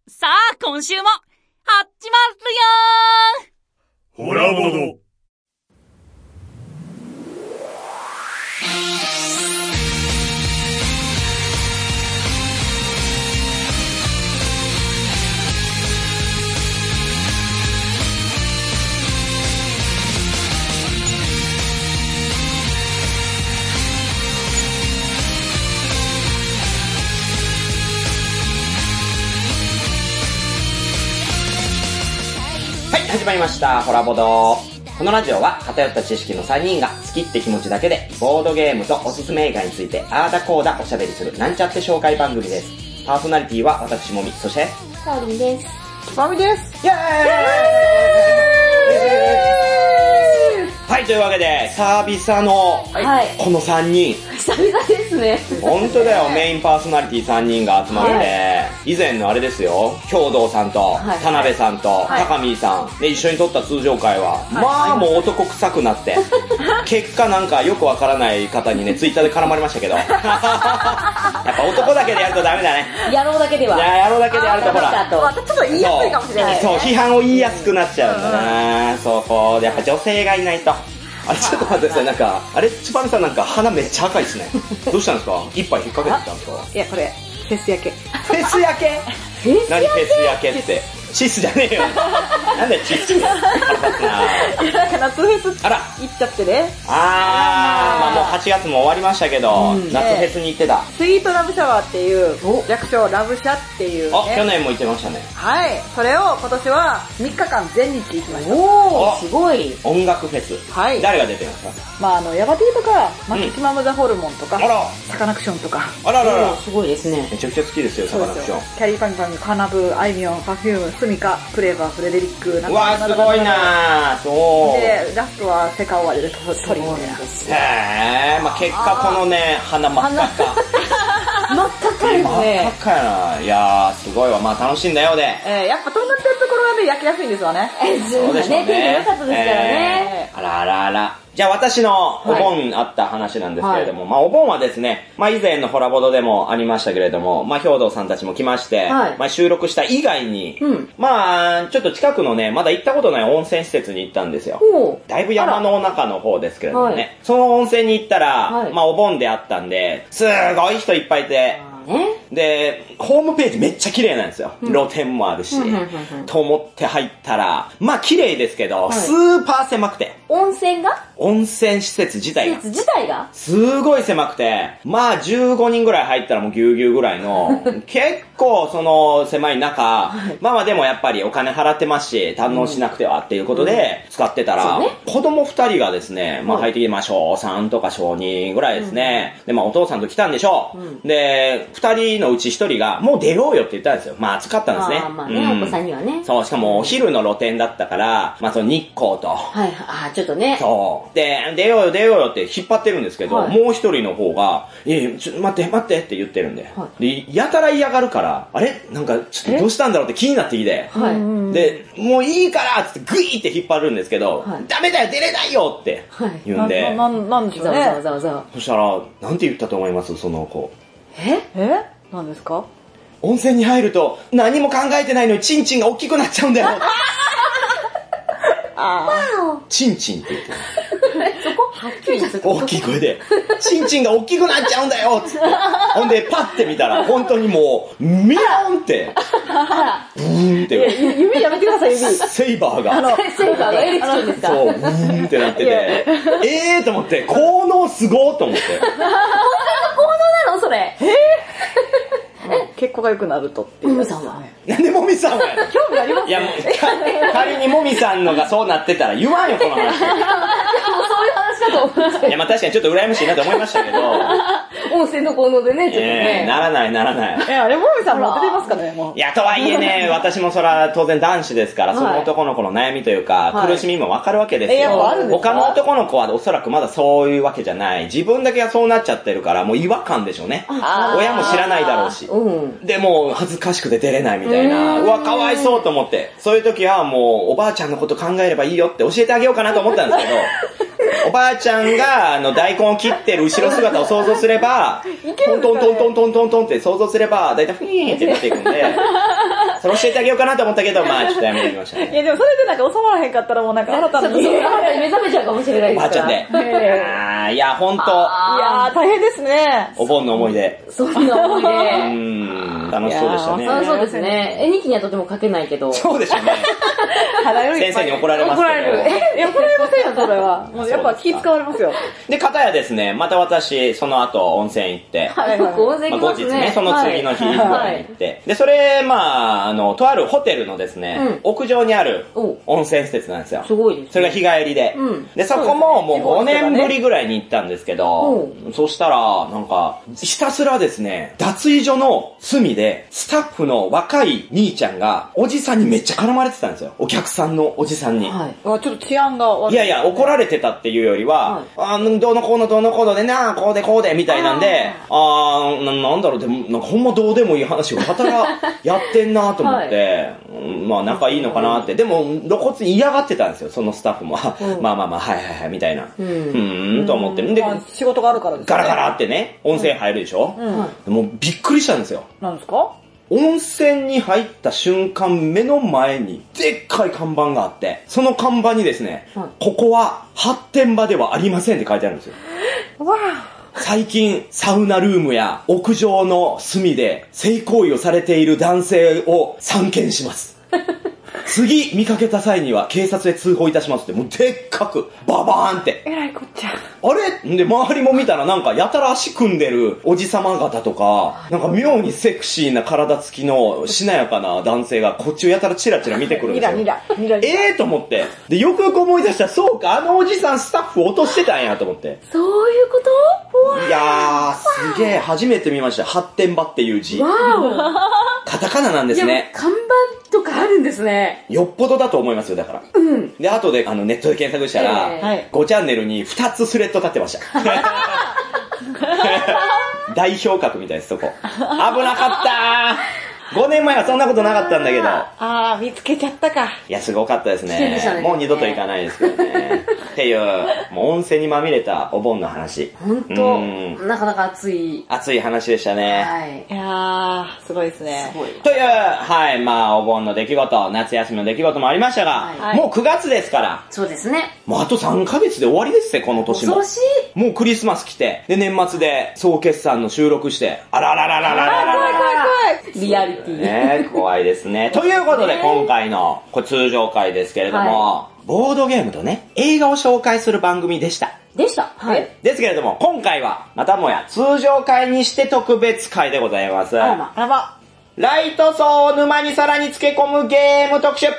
さあ、今週も、始まるよー。 ホラボド。 はい、始まりました。ホラボド。このラジオは偏った知識の3人が好きって気持ちだけでボードゲームとおすすめ映画についてあーだこーだおしゃべりするなんちゃって紹介番組です。パーソナリティは私もみ、そしてサオリンです。 まみです。 イエーイはい、というわけで久々のこの3人、 久々ですね。 本当だよ、メインパーソナリティ3人が集まって、以前のあれですよ、兵道さんと、田辺さんと、高見さんで一緒に撮った通常会は、まあもう男臭くなって、結果なんかよくわからない方にね、ツイッターで絡まれましたけど、やっぱ男だけでやるとダメだね。 野郎だけでは。 野郎だけでやるとほら、 またちょっと言いやすいかもしれない。 そう、批判を言いやすくなっちゃうんだな。そう、こう、やっぱ女性がいないと。あれちょっと待ってください、なんか、あれ、チュパミさんなんか鼻めっちゃ赤いですね。どうしたんですか？一杯引っ掛けてたんですか？ いや、これ、フェス焼け。 フェス焼け？何フェス焼けって。チスじゃねえよ。なんでチスって。 なんか夏フェスあら行っちゃってね。 まあもう8月も終わりましたけど、夏フェスに行ってた。 スイートラブシャワーっていう、略称ラブシャっていうね。 去年も行ってましたね。 はい。それを今年は3日間全日行きました。 おー、すごい。 音楽フェス。 はい。 誰が出てるんですか？ まあヤバティとか、マキシマムザホルモンとか、 あらサカナクションとか。 あららら。 すごいですね。 めちゃくちゃ好きですよ、サカナクション。 キャリーパンパン、カナブ、アイミョン、パフューム、スミカ、クレーバー、フレデリック、 うわーすごいなー。そう。 で、ラストはセカオワでトリみたいな。 へー、まあ結果このね、鼻真っ赤っか。 真っ赤っかですね。 真っ赤やな。いやー、すごいわ。まあ楽しんだようで。 やっぱとんがってるところはね、焼きやすいんですわね。 そうでしょうね。 天気良かったですからね。 あらあらあら。じゃあ私のお盆あった話なんですけれども、まあお盆はですね、まあ以前のホラボドでもありましたけれども、まあ兵道さんたちも来まして、まあ収録した以外に、まあちょっと近くのね、まだ行ったことない温泉施設に行ったんですよ。だいぶ山の中の方ですけれどもね。その温泉に行ったら、まあお盆であったんで、すごい人いっぱいいて、で、ホームページめっちゃ綺麗なんですよ。露店もあるし。と思って入ったら、まあ綺麗ですけど、スーパー狭くて。 温泉が？ 温泉施設自体が。 施設自体が？ すごい狭くて、まあ15人ぐらい入ったらもうぎゅうぎゅうぐらいの、結構その狭い中、まあまあでもやっぱりお金払ってますし、堪能しなくてはっていうことで使ってたら、子供2人がですね、まあ入ってきて、まあ小3とか小2ぐらいですね。で、まあお父さんと来たんでしょう。で、2人のうち1人が、もう出ようよって言ったんですよ。まあ暑かったんですね。 まあね、お子さんにはね。 そう、しかもお昼の露店だったから、まあその日光と。 ちょっとね。 そう。で、出ようよって引っ張ってるんですけど、もう一人の方が、ちょっと待ってって言ってるんで。で、やたら嫌がるから、あれなんかちょっとどうしたんだろうって気になってきて。で、もういいからってグイーって引っ張るんですけど、ダメだよ出れないよって言うんで。 なんでしょうね。 そしたら、なんて言ったと思いますその子。 何ですか？ 温泉に入ると何も考えてないのにチンチンが大きくなっちゃうんだよ。チンチンって言ってる。 そこはっきりそこ大きい声で、チンチンが大きくなっちゃうんだよつって。ほんで、パッて見たら、本当にもう、ミヨンって、ブーンって。 指やめてください、指。 セイバーが。 セイバーがエレクトロンですか？ そう、ブーンってなってて、と思って、効能すごーと思って。 効能なのそれ。 血行が良くなるとっていう。 もみさんはなんでもみさんは興味ありますね。 いやもう、仮にもみさんのがそうなってたら言わんよ、この話。 そういう話だと思いました。 いや、まあ確かにちょっと羨ましいなと思いましたけど。 温泉の効能でね、ちょっとね。 ならない。 あれ、もみさんも当ててますかね、もう。 いや、とはいえね、私もそら当然男子ですから、その男の子の悩みというか、苦しみもわかるわけですよ。他の男の子はおそらくまだそういうわけじゃない。自分だけがそうなっちゃってるから、もう違和感でしょうね。親も知らないだろうし。で、もう恥ずかしくて出れないみたいな。うわ、かわいそうと思って。そういう時はもう、おばあちゃんのこと考えればいいよって教えてあげようかなと思ったんですけど、おばあちゃんが大根を切ってる後ろ姿を想像すれば、トントントントントントントンって想像すれば、だいたいフィーンってなっていくんで、そそれ教えてあげようかなと思ったけど、まあちょっとやめてきましたね。 いやでもそれでなんか収まらへんかったらもうなんか新たに。 ちょっとそう、目覚めちゃうかもしれないですから。 おばあちゃんで。いや、ほんと。 いやー、大変ですね。 お盆の思い出。 そんな思い出。 楽しそうでしたね。 楽しそうですね。絵日記にはとても書けないけど。 そうでしょうね。先生に怒られますけど。 怒られる。 いや、怒られませんよ、それは。もうやっぱ気使われますよ。 で、片やですね、また私、その後温泉行って、 温泉行きますね。 後日ね、その次の日ぐらいに行って、で、それ、まあ、とあるホテルのですね、屋上にある温泉施設なんですよ。 すごいですね。 それが日帰りで。で、そこももう5年ぶりぐらいに行ったんですけど、そしたら、なんか、ひたすらですね、脱衣所の隅で、スタッフの若い兄ちゃんが、おじさんにめっちゃ絡まれてたんですよ。お客さんのおじさんに。 ちょっと治安が悪い。 いやいや、怒られてたっていうよりは、どうのこうのどうのこうのでな、こうでこうで、みたいなんで、なんだろう、でも、なんかほんまどうでもいい話をやたらやってんなと思って、まあ仲いいのかなって。でも、露骨に嫌がってたんですよ、そのスタッフも。まあまあまあ、はいはいはい、みたいな。と思ってるんで、 仕事があるからですね。 ガラガラってね、温泉入るでしょ。もうびっくりしたんですよ。 なんですか？ 温泉に入った瞬間、目の前にでっかい看板があって、その看板にですね、ここは発展場ではありませんって書いてあるんですよ。最近、サウナルームや屋上の隅で性行為をされている男性を散見します。次見かけた際には警察へ通報いたしますって、もうでっかく、ババーンって。 えらいこっちゃ。 あれで、周りも見たらなんかやたら足組んでるおじさま方とか、なんか妙にセクシーな体つきのしなやかな男性がこっちをやたらチラチラ見てくるんですよ。 ニラ。 と思って。で、よくよく思い出したら、そうか、あのおじさんスタッフ落としてたんやと思って。 そういうこと？ いやー、すげえ、初めて見ました。発展場っていう字。 わカタカナなんですね。 看板とかあるんですね。 よっぽどだと思いますよ、だから。で、後でネットで検索したら、5チャンネルに2つスレッド立ってました。代表格みたいです、そこ。危なかったー。5年前はそんなことなかったんだけど。 見つけちゃったか。 いや、すごかったですね。もう二度と行かないですけどね。っていう、もう温泉にまみれたお盆の話。 本当なかなか熱い話でしたね。 はい。 いやー、すごいですね。 という、はい、まあ、お盆の出来事、夏休みの出来事もありましたが、もう9月ですから。 そうですね。 もうあと3ヶ月で終わりですね、この年も。 恐ろしい。 もうクリスマス来て、で、年末で総決算の収録して、あらららららららら。 怖い。 リアリティ。 ね、怖いですね。ということで、今回のこれ通常回ですけれども、ボードゲームとね、映画を紹介する番組でした。 はい。 ですけれども、今回は、またもや通常回にして特別回でございます。ライト層を沼にさらに漬け込むゲーム特集。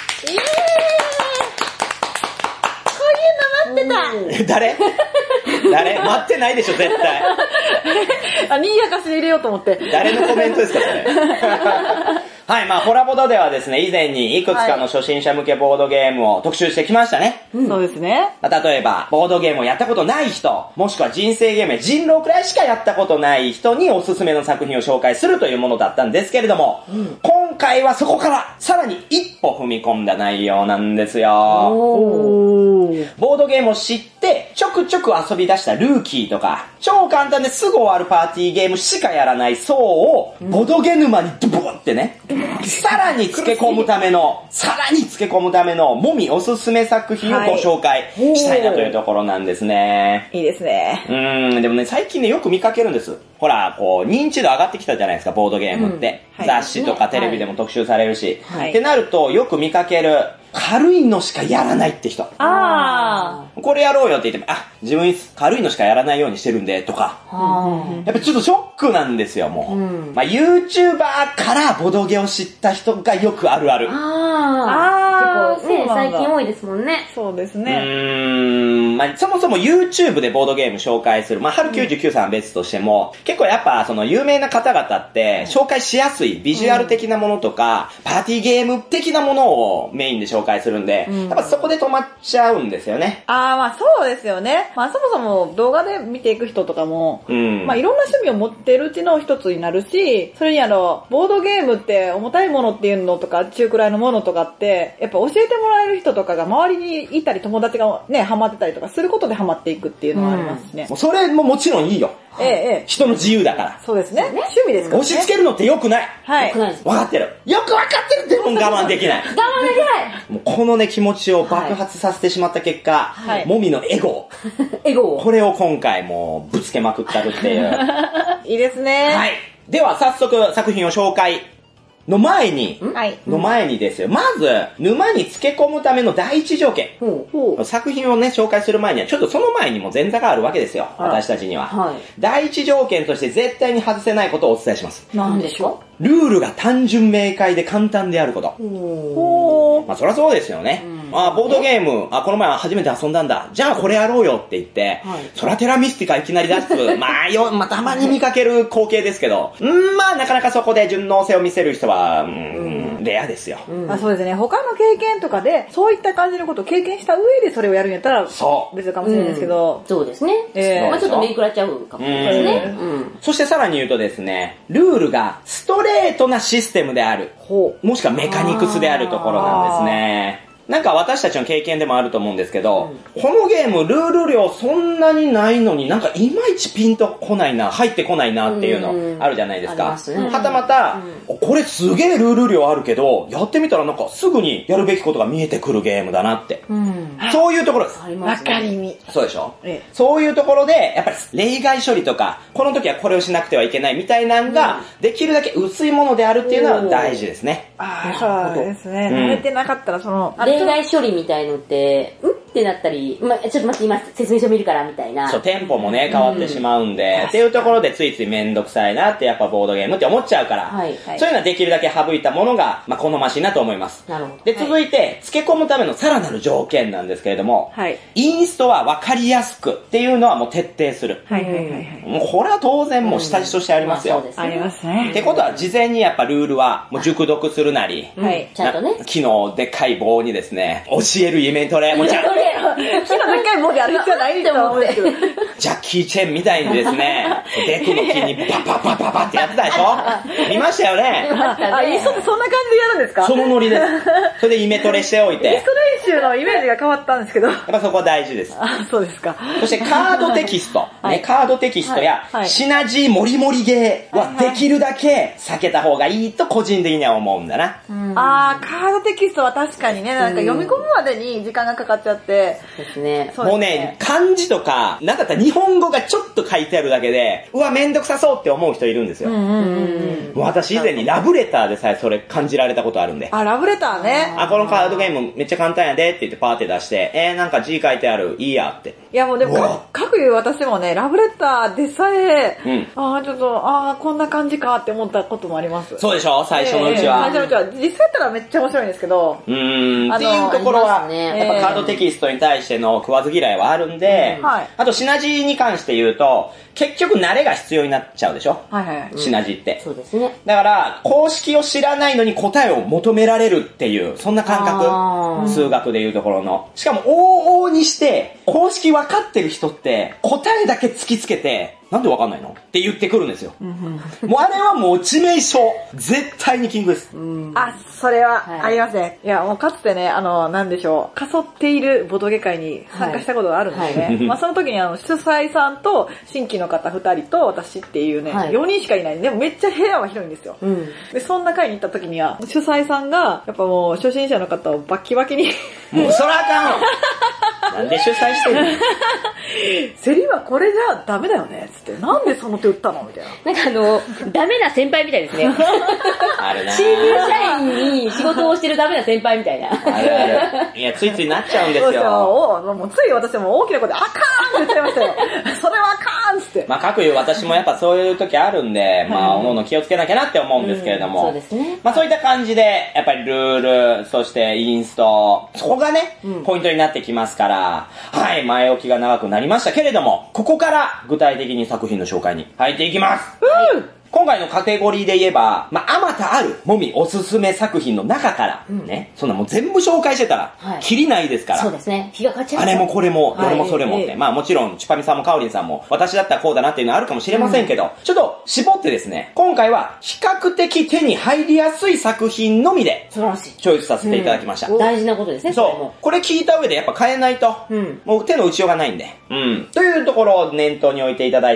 待ってた。 誰待ってないでしょ、絶対。 にやかし入れようと思って。 誰のコメントですか、それ。はい、まあ、ホラボドではですね、以前にいくつかの初心者向けボードゲームを特集してきましたね。 そうですね。 例えば、ボードゲームをやったことない人、もしくは人生ゲームや人狼くらいしかやったことない人におすすめの作品を紹介するというものだったんですけれども、今回はそこからさらに一歩踏み込んだ内容なんですよ。ボードゲームを知ってちょくちょく遊び出したルーキーとか、超簡単ですぐ終わるパーティーゲームしかやらない層をボドゲ沼にドボンってね、さらに漬け込むためのもみおすすめ作品をご紹介したいなというところなんですね。 いいですね。 でもね、最近ね、よく見かけるんです。ほら、こう、認知度上がってきたじゃないですか、ボードゲームって。雑誌とかテレビでも特集されるし。ってなると、よく見かける、軽いのしかやらないって人。これやろうよって言っても、自分軽いのしかやらないようにしてるんで、とか。やっぱちょっとショックなんですよ、もう。まあ、YouTuber からボドゲを知った人がよくあるある。 結構ね、最近多いですもんね。 そうですね。 まあ、そもそも YouTube でボードゲーム紹介する、まあ、春99さんは別としても、結構やっぱその有名な方々って紹介しやすいビジュアル的なものとか、パーティーゲーム的なものをメインで紹介するんで、やっぱそこで止まっちゃうんですよね。 まあそうですよね。まあそもそも動画で見ていく人とかも、まあいろんな趣味を持ってるうちの一つになるし、それにボードゲームって重たいものっていうのとか、中くらいのものとかって、やっぱ教えてもらえる人とかが周りにいたり友達がね、ハマってたりとかすることでハマっていくっていうのはありますしね。 それももちろんいいよ。 人の自由だから。 そうですね。趣味ですからね。 押し付けるのって良くない。 はい。 分かってる。よく分かってるっても我慢できない。 我慢できないもうこのね、気持ちを爆発させてしまった結果、もみのエゴ。これを今回もうぶつけまくったるっていう。 いいですね。 はい。では早速作品を紹介。の前にですよ。まず、沼に漬け込むための第一条件。作品をね、紹介する前には、ちょっとその前にも前座があるわけですよ。私たちには。第一条件として絶対に外せないことをお伝えします。 何でしょう？ルールが単純明快で簡単であること。まあ、そりゃそうですよね。ボードゲーム、この前初めて遊んだんだ。じゃあこれやろうよって言って、ソラテラミスティカいきなり出す。たまに見かける光景ですけど、なかなかそこで順応性を見せる人は、レアですよ。 そうですね。他の経験とかで、そういった感じのことを経験した上でそれをやるんやったら、別かもしれないですけど。 そうですね。ちょっと面食らっちゃうかもしれないですね。 そしてさらに言うとですね、ルールがストレートなシステムである。もしくはメカニクスであるところなんですね。なんか私たちの経験でもあると思うんですけど、このゲームルール量そんなにないのになんかいまいちピンとこないな、入ってこないなっていうのあるじゃないですか。はたまた、これすげえルール量あるけど、やってみたらなんかすぐにやるべきことが見えてくるゲームだなって。そういうところです。 わかりみ。 そうでしょ？そういうところで、やっぱり例外処理とか、この時はこれをしなくてはいけないみたいなのが、できるだけ薄いものであるっていうのは大事ですね。 そうですね。慣れてなかったらその、 例外処理みたいのって、ってなったり、ちょっと待って今説明書見るからみたいな。 そう、テンポもね、変わってしまうんで、っていうところでついついめんどくさいなってやっぱボードゲームって思っちゃうから、そういうのはできるだけ省いたものが、好ましいなと思います。 なるほど。 で、続いて、漬け込むためのさらなる条件なんですけれども、インストは分かりやすくっていうのはもう徹底する。もうこれは当然もう下地としてありますよ。 ありますね。 ってことは事前にやっぱルールはもう熟読するなり、 ちゃんとね。 木のでっかい棒にですね、教えるイメトレ、もうちゃんと木のでっかい棒でやる必要ないと思うんですけど。 ジャッキー・チェンみたいにですね、デクの木にパパパパパってやってたでしょ？見ましたよね。 インストってそんな感じでやるんですか？ そのノリです。それでイメトレしておいて。 インスト練習のイメージが変わったんですけど。やっぱそこは大事です。 そうですか。 そしてカードテキスト。カードテキストやシナジーモリモリゲーはできるだけ避けた方がいいと個人的には思うんだな。 カードテキストは確かにね、なんか読み込むまでに時間がかかっちゃって。 ですね。 もうね、漢字とか、なんだったら日本語がちょっと書いてあるだけで、うわ、めんどくさそうって思う人いるんですよ。もう私以前にラブレターでさえそれ感じられたことあるんで。 ラブレターね。 このカードゲームめっちゃ簡単やでって言ってパーって出して、なんか字書いてある、いいやって。 いやもうでも、各言う私もね、ラブレターでさえ、ちょっと、こんな感じかって思ったこともあります。 そうでしょ？最初のうちは。 最初のうちは。実際やったらめっちゃ面白いんですけど。 っていうところは、やっぱカードテキストに対しての食わず嫌いはあるんで、あとシナジーに関して言うと、結局慣れが必要になっちゃうでしょ？シナジーって。 そうですね。 だから、公式を知らないのに答えを求められるっていう、そんな感覚。数学でいうところの。しかも、往々にして、公式分かってる人って、答えだけ突きつけて、なんで分かんないのって言ってくるんですよ。もうあれはもう致命傷。絶対にキングです。 それはありますね。いや、もうかつてね、なんでしょう、かそっているボトゲ会に参加したことがあるんですね。その時に主催さんと新規の方2人と私っていうね、4人しかいない。でもめっちゃ部屋は広いんですよ。で、そんな会に行った時には、主催さんが、やっぱもう初心者の方をバッキバキに。 もうそらあかんなんで主催してるのセリはこれじゃダメだよね。つって、なんでその手打ったのみたいな。 なんかダメな先輩みたいですね。 あるな新入社員に仕事をしてるダメな先輩みたいな。 あるある。いや、ついついなっちゃうんですよ。 もうつい私も大きな声で、あかーんって言っちゃいましたよ。それはあかーんつって。 各言う私もやっぱそういう時あるんで、おのおの気をつけなきゃなって思うんですけれども。 そうですね。 そういった感じで、やっぱりルール、そしてインスト、そこがね、ポイントになってきますから、前置きが長くなりましたけれども、ここから具体的に作品の紹介に入っていきます。今回のカテゴリーで言えば、あまたあるもみおすすめ作品の中から、ね、そんなもう全部紹介してたら、キリないですから。 そうですね。日が勝っちゃう。 あれもこれも、どれもそれもって。もちろん、チュパミさんもカオリンさんも、私だったらこうだなっていうのはあるかもしれませんけど、ちょっと絞ってですね、今回は比較的手に入りやすい作品のみで、 素晴らしい。 チョイスさせていただきました。 大事なことですね。 そう。これ聞いた上でやっぱ変えないと、もう手の打ちようがないんで。というところを念頭に置いていただいて、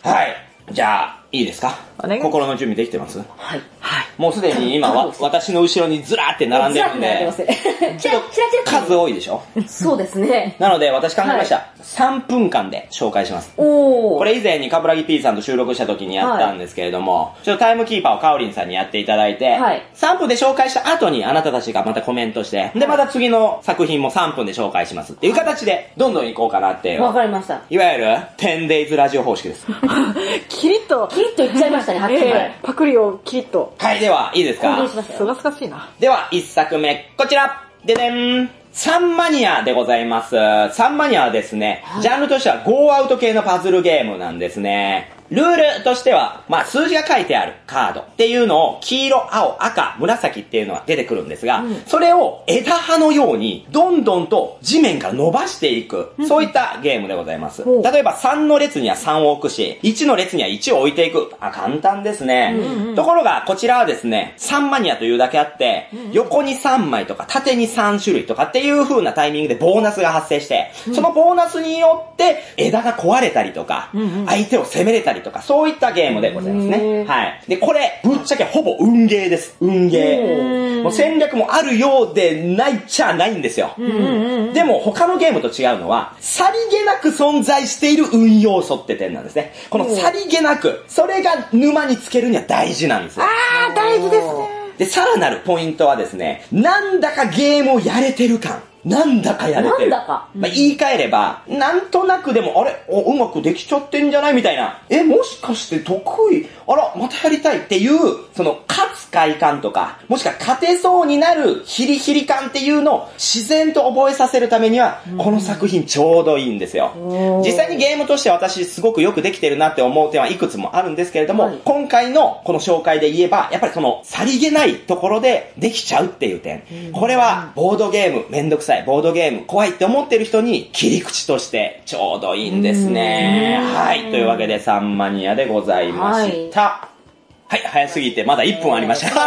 はい。じゃあ、いいですか？心の準備できてます？ はい。 はい。もうすでに今は私の後ろにずらーって並んでるんで、ちょっと数多いでしょ？ そうですね。 なので私考えました。3分間で紹介します。これ以前にカブラギ P さんと収録した時にやったんですけれども、ちょっとタイムキーパーをカオリンさんにやっていただいて、3分で紹介した後にあなたたちがまたコメントして、でまた次の作品も3分で紹介しますっていう形でどんどん行こうかなって。 わかりました。 いわゆる 10days ラジオ方式です。 キリッといっちゃいましたね、はっきり。 パクリをキリッと。 はい、では、いいですか？ すがすがしいな。 では、1作目、こちらででんサンマニアでございます。サンマニアはですね、ジャンルとしてはゴーアウト系のパズルゲームなんですね。ルールとしては、数字が書いてあるカードっていうのを黄色、青、赤、紫っていうのが出てくるんですが、それを枝葉のようにどんどんと地面から伸ばしていく、そういったゲームでございます。例えば3の列には3を置くし、1の列には1を置いていく。簡単ですね。ところが、こちらはですね、サンマニアというだけあって、横に3枚とか縦に3種類とかっていう風なタイミングでボーナスが発生して、そのボーナスによって枝が壊れたりとか、相手を攻めれたりとか、そういったゲームでございますね。はい。で、これ、ぶっちゃけほぼ運ゲーです。運ゲー。もう戦略もあるようでないっちゃないんですよ。でも、他のゲームと違うのは、さりげなく存在している運要素って点なんですね。このさりげなく、それが沼につけるには大事なんですよ。 大事ですね。 で、さらなるポイントはですね、なんだかゲームをやれてる感。なんだかやれてる。言い換えれば、なんとなくでも、あれうまくできちゃってんじゃないみたいな。もしかして得意あら、またやりたいっていう、その、勝つ快感とか、もしくは勝てそうになるヒリヒリ感っていうのを自然と覚えさせるためには、この作品ちょうどいいんですよ。実際にゲームとして私すごくよくできてるなって思う点はいくつもあるんですけれども、今回のこの紹介で言えば、やっぱりその、さりげないところでできちゃうっていう点。これは、ボードゲームめんどくさい。ボードゲーム怖いって思ってる人に切り口としてちょうどいいんですね。はい。というわけでサンマニアでございました。はい、早すぎてまだ1分ありました。 すごい。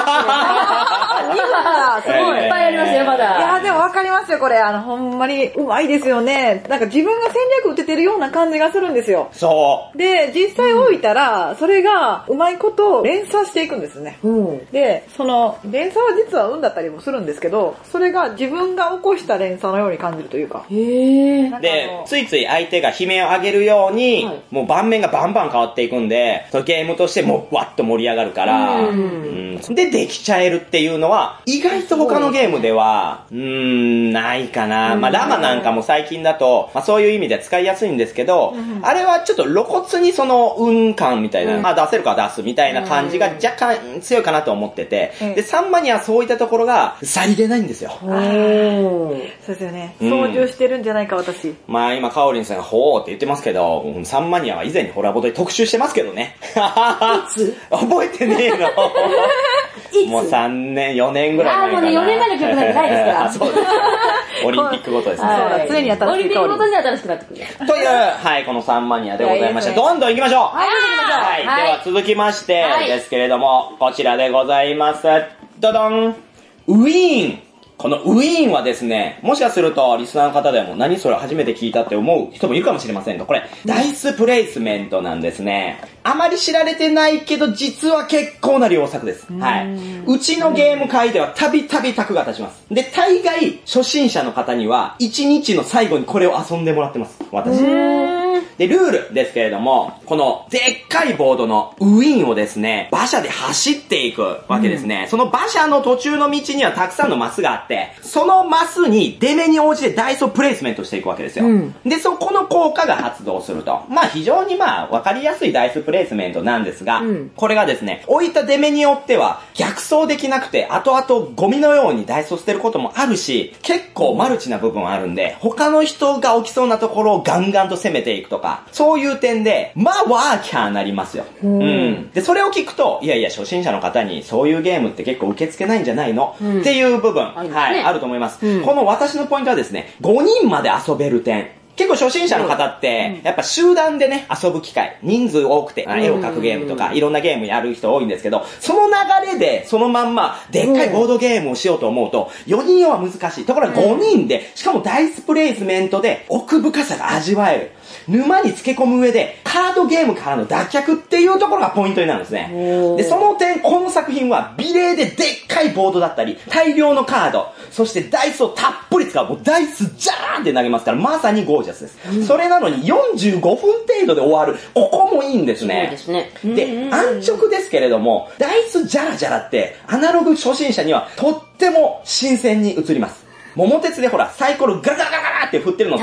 いっぱいありますよ、まだ。 いや、でもわかりますよ、これ。ほんまにうまいですよね。なんか自分が戦略打ててるような感じがするんですよ。 そう。 で、実際置いたら、それがうまいこと連鎖していくんですね。で、その、連鎖は実は運だったりもするんですけど、それが自分が起こした連鎖のように感じるというか。 で、ついつい相手が悲鳴を上げるように、もう盤面がバンバン変わっていくんで、ゲームとしてもうわっと盛り上がるから、で、できちゃえるっていうのは、意外と他のゲームでは、ないかな。ラマなんかも最近だと、そういう意味では使いやすいんですけど、あれはちょっと露骨にその運感みたいな、出せるか出すみたいな感じが若干強いかなと思ってて、で、サンマにはそういったところがさりげないんですよ。 そうですよね。操縦してるんじゃないか、私。 今、カオリンさんがほーって言ってますけど、サンマニアは以前にホラボドで特集してますけどね。覚えてねえの。もう3年、4年ぐらい前かな。 もうね、4年前の記憶なんてないですから。 そうです。オリンピックごとですね。 常に新しい。 オリンピックごとに新しくなってくる。 という、はい、このサンマニアでございました。どんどん行きましょう。はい、では続きましてですけれども、こちらでございます。ドドン。ウィーン。このウィーンはですね、もしかするとリスナーの方でも何それ初めて聞いたって思う人もいるかもしれませんが、これ、ダイスプレイスメントなんですね。あまり知られてないけど、実は結構な良作です。はい。うちのゲーム界ではたびたびタクが立ちます。で、大概、初心者の方には、1日の最後にこれを遊んでもらってます。私。で、ルールですけれども、このでっかいボードのウィーンをですね、馬車で走っていくわけですね。その馬車の途中の道にはたくさんのマスがあって、そのマスに出目に応じてダイスをプレイスメントしていくわけですよ。で、そこの効果が発動すると。非常にわかりやすいダイスプレイスメントなんですが、これがですね、置いた出目によっては逆走できなくて、後々ゴミのようにダイスを捨てることもあるし、結構マルチな部分あるんで、他の人が起きそうなところをガンガンと攻めていくとか、そういう点で、ワーキャーなりますよ。で、それを聞くと、いやいや、初心者の方にそういうゲームって結構受け付けないんじゃないの、っていう部分、あると思います。この私のポイントはですね、5人まで遊べる点。結構初心者の方って、やっぱ集団でね、遊ぶ機会、人数多くて、絵を描くゲームとか、いろんなゲームやる人多いんですけど、その流れで、そのまんま、でっかいボードゲームをしようと思うと、4人は難しい。ところが5人で、しかもダイスプレイスメントで、奥深さが味わえる。 沼につけ込む上で、カードゲームからの脱却っていうところがポイントになるんですね。で、その点、この作品は美麗ででっかいボードだったり、大量のカード、そしてダイスをたっぷり使う。もうダイスジャーンって投げますから、まさにゴージャスです。それなのに45分程度で終わる。ここもいいんですね。 そうですね。で、安直ですけれども、ダイスジャラジャラって、アナログ初心者にはとっても新鮮に映ります。桃鉄でほら、サイコロガラガラガラガラって振ってるのって、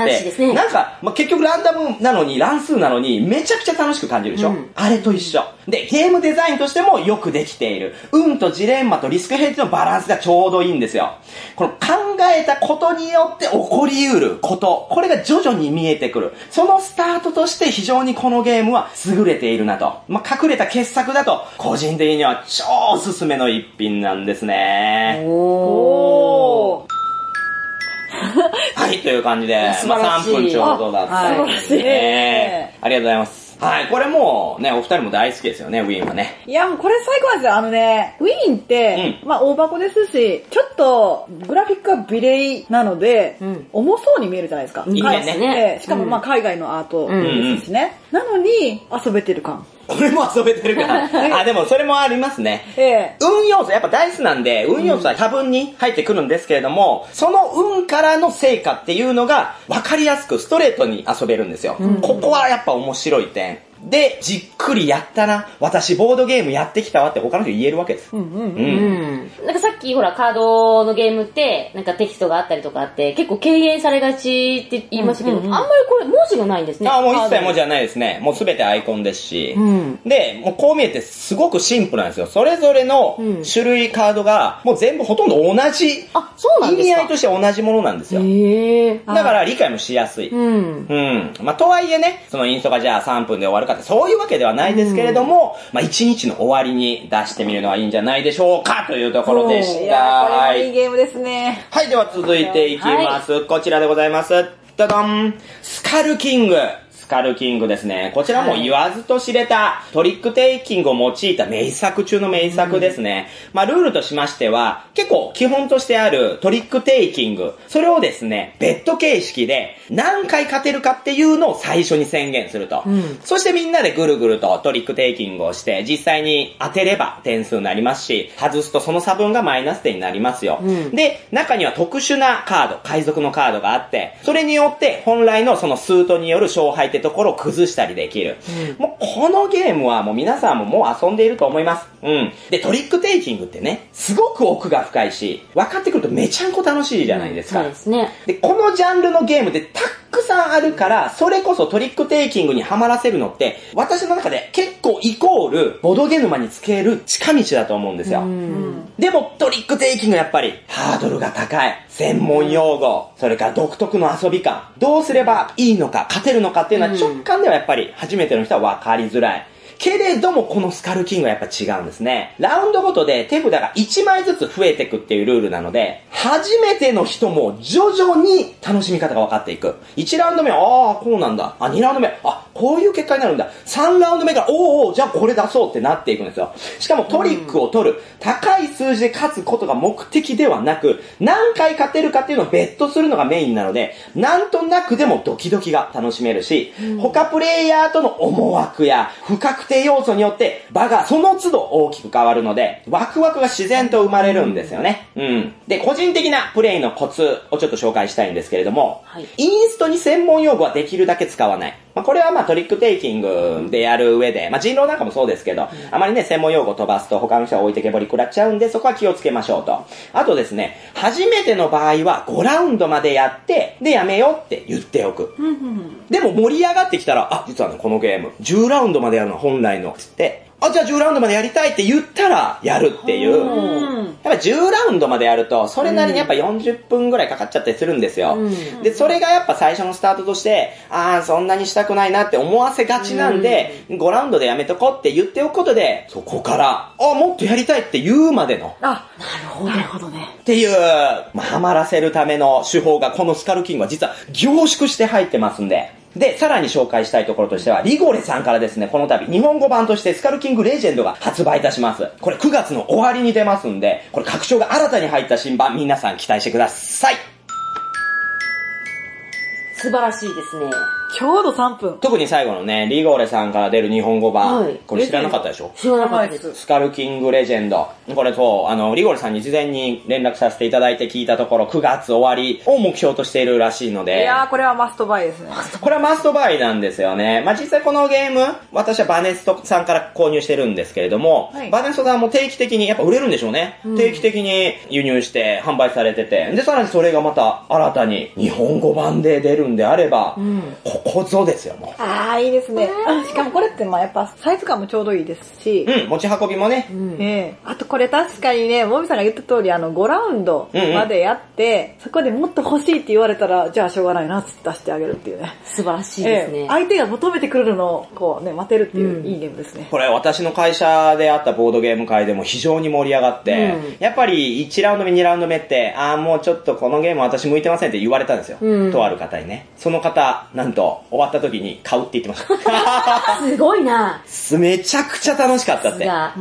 なんか、結局ランダムなのに、乱数なのに、めちゃくちゃ楽しく感じるでしょ、あれと一緒。で、ゲームデザインとしてもよくできている。運とジレンマとリスクヘッジのバランスがちょうどいいんですよ。この考えたことによって起こり得ること、これが徐々に見えてくる。そのスタートとして非常にこのゲームは優れているなと。隠れた傑作だと、個人的には超おすすめの一品なんですね。 おー。 はい、という感じで、3分ちょうどだったんですね。ありがとうございます。はい、これもうね、お二人も大好きですよね、ウィーンはね。 いや、もうこれ最高なんですよ。ウィーンって、大箱ですし、ちょっと、グラフィックが美麗なので、重そうに見えるじゃないですか。 いいね。 しかも海外のアートですしね。なのに、遊べてる感。 これも遊べてるから。あ、でもそれもありますね。運要素、やっぱダイスなんで、運要素は多分に入ってくるんですけれども、その運からの成果っていうのが、わかりやすくストレートに遊べるんですよ。ここはやっぱ面白い点。で、じっくりやったな、私ボードゲームやってきたわって他の人言えるわけです。 なんかさっきほらカードのゲームって、なんかテキストがあったりとかあって、結構敬遠されがちって言いましたけど、あんまりこれ文字がないんですね。 もう一切文字はないですね。もうすべてアイコンですし。で、もうこう見えてすごくシンプルなんですよ。それぞれの種類カードが、もう全部ほとんど同じ。意味合いとして同じものなんですよ。だから理解もしやすい。とはいえね、そのインストがじゃあ3分で終わるかってそういうわけではないですけれども、1日の終わりに出してみるのはいいんじゃないでしょうかというところでした。 いや、これもいいゲームですね。 はい、では続いていきます。こちらでございます。ダダン、スカルキング。スカルキングですね。こちらも言わずと知れたトリックテイキングを用いた名作中の名作ですね。ルールとしましては、結構基本としてあるトリックテイキング。それをですね、ベッド形式で何回勝てるかっていうのを最初に宣言すると。そしてみんなでぐるぐるとトリックテイキングをして、実際に当てれば点数になりますし、外すとその差分がマイナス点になりますよ。で、中には特殊なカード、海賊のカードがあって、それによって本来のそのスートによる勝敗ってところを崩したりできる。もうこのゲームはもう皆さんももう遊んでいると思います。で、トリックテイキングってね、すごく奥が深いし、分かってくるとめちゃんこ楽しいじゃないですか。 そうですね。 で、このジャンルのゲームでたくさんあるから、それこそトリックテイキングにハマらせるのって、私の中で結構イコール、ボドゲ沼につける近道だと思うんですよ。でもトリックテイキングやっぱりハードルが高い。専門用語、それから独特の遊び感。どうすればいいのか、勝てるのかっていうのは直感ではやっぱり初めての人は分かりづらい。けれどもこのスカルキングはやっぱ違うんですね。ラウンドごとで手札が1枚ずつ増えていくっていうルールなので、初めての人も徐々に楽しみ方が分かっていく。1ラウンド目は、こうなんだ。2ラウンド目、こういう結果になるんだ。3ラウンド目からじゃあこれ出そうってなっていくんですよ。しかもトリックを取る。高い数字で勝つことが目的ではなく、何回勝てるかっていうのをベットするのがメインなので、なんとなくでもドキドキが楽しめるし、他プレイヤーとの思惑や不確定要素によって場がその都度大きく変わるので、ワクワクが自然と生まれるんですよね。で、個人的なプレイのコツをちょっと紹介したいんですけれども、インストに専門用語はできるだけ使わない。これはトリックテイキングでやる上で、人狼なんかもそうですけど、あまりね、専門用語を飛ばすと他の人が置いてけぼり食らっちゃうんで、そこは気をつけましょうと。あとですね、初めての場合は5ラウンドまでやって、でやめようって言っておく。でも盛り上がってきたら、実はね、このゲーム、10ラウンドまでやるの本来の、つって、じゃあ10ラウンドまでやりたいって言ったらやるっていう。やっぱ10ラウンドまでやると、それなりにやっぱ40分ぐらいかかっちゃったりするんですよ。で、それがやっぱ最初のスタートとして、そんなにしたくないなって思わせがちなんで、5ラウンドでやめとこうって言っておくことで、そこから、もっとやりたいって言うまでの。 なるほどね。 っていう、ハマらせるための手法がこのスカルキングは実は凝縮して入ってますんで。で、さらに紹介したいところとしては、リゴレさんからですね、この度、日本語版としてスカルキングレジェンドが発売いたします。これ9月の終わりに出ますんで、これ拡張が新たに入った新版、皆さん期待してください。 素晴らしいですね。 ちょうど3分。 特に最後のね、リゴーレさんから出る日本語版、これ知らなかったでしょ？ 知らなかったです。 スカルキングレジェンド。これと、リゴーレさんに事前に連絡させていただいて聞いたところ、9月終わりを目標としているらしいので。 いやー、これはマストバイですね。 これはマストバイなんですよね。まあ、実際このゲーム、私はバネストさんから購入してるんですけれども、バネストさんも定期的に、やっぱ売れるんでしょうね。定期的に輸入して販売されてて、で、さらにそれがまた新たに日本語版で出るんであれば、ここぞですよ、もう。 あー、いいですね。しかもこれってまあやっぱサイズ感もちょうどいいですし。 持ち運びもね。 あとこれ確かにね、もみさんが言った通り5ラウンドまでやって、そこでもっと欲しいって言われたら、じゃあしょうがないなって出してあげるっていうね。 素晴らしいですね。 相手が求めてくるのをこうね、待てるっていういいゲームですね。 これ私の会社であったボードゲーム会でも非常に盛り上がって、やっぱり1ラウンド目2ラウンド目って、もうちょっとこのゲーム私向いてませんって言われたんですよ。とある方にね。その方、なんと終わった時に買うって言ってました。 すごいな。 めちゃくちゃ楽しかったって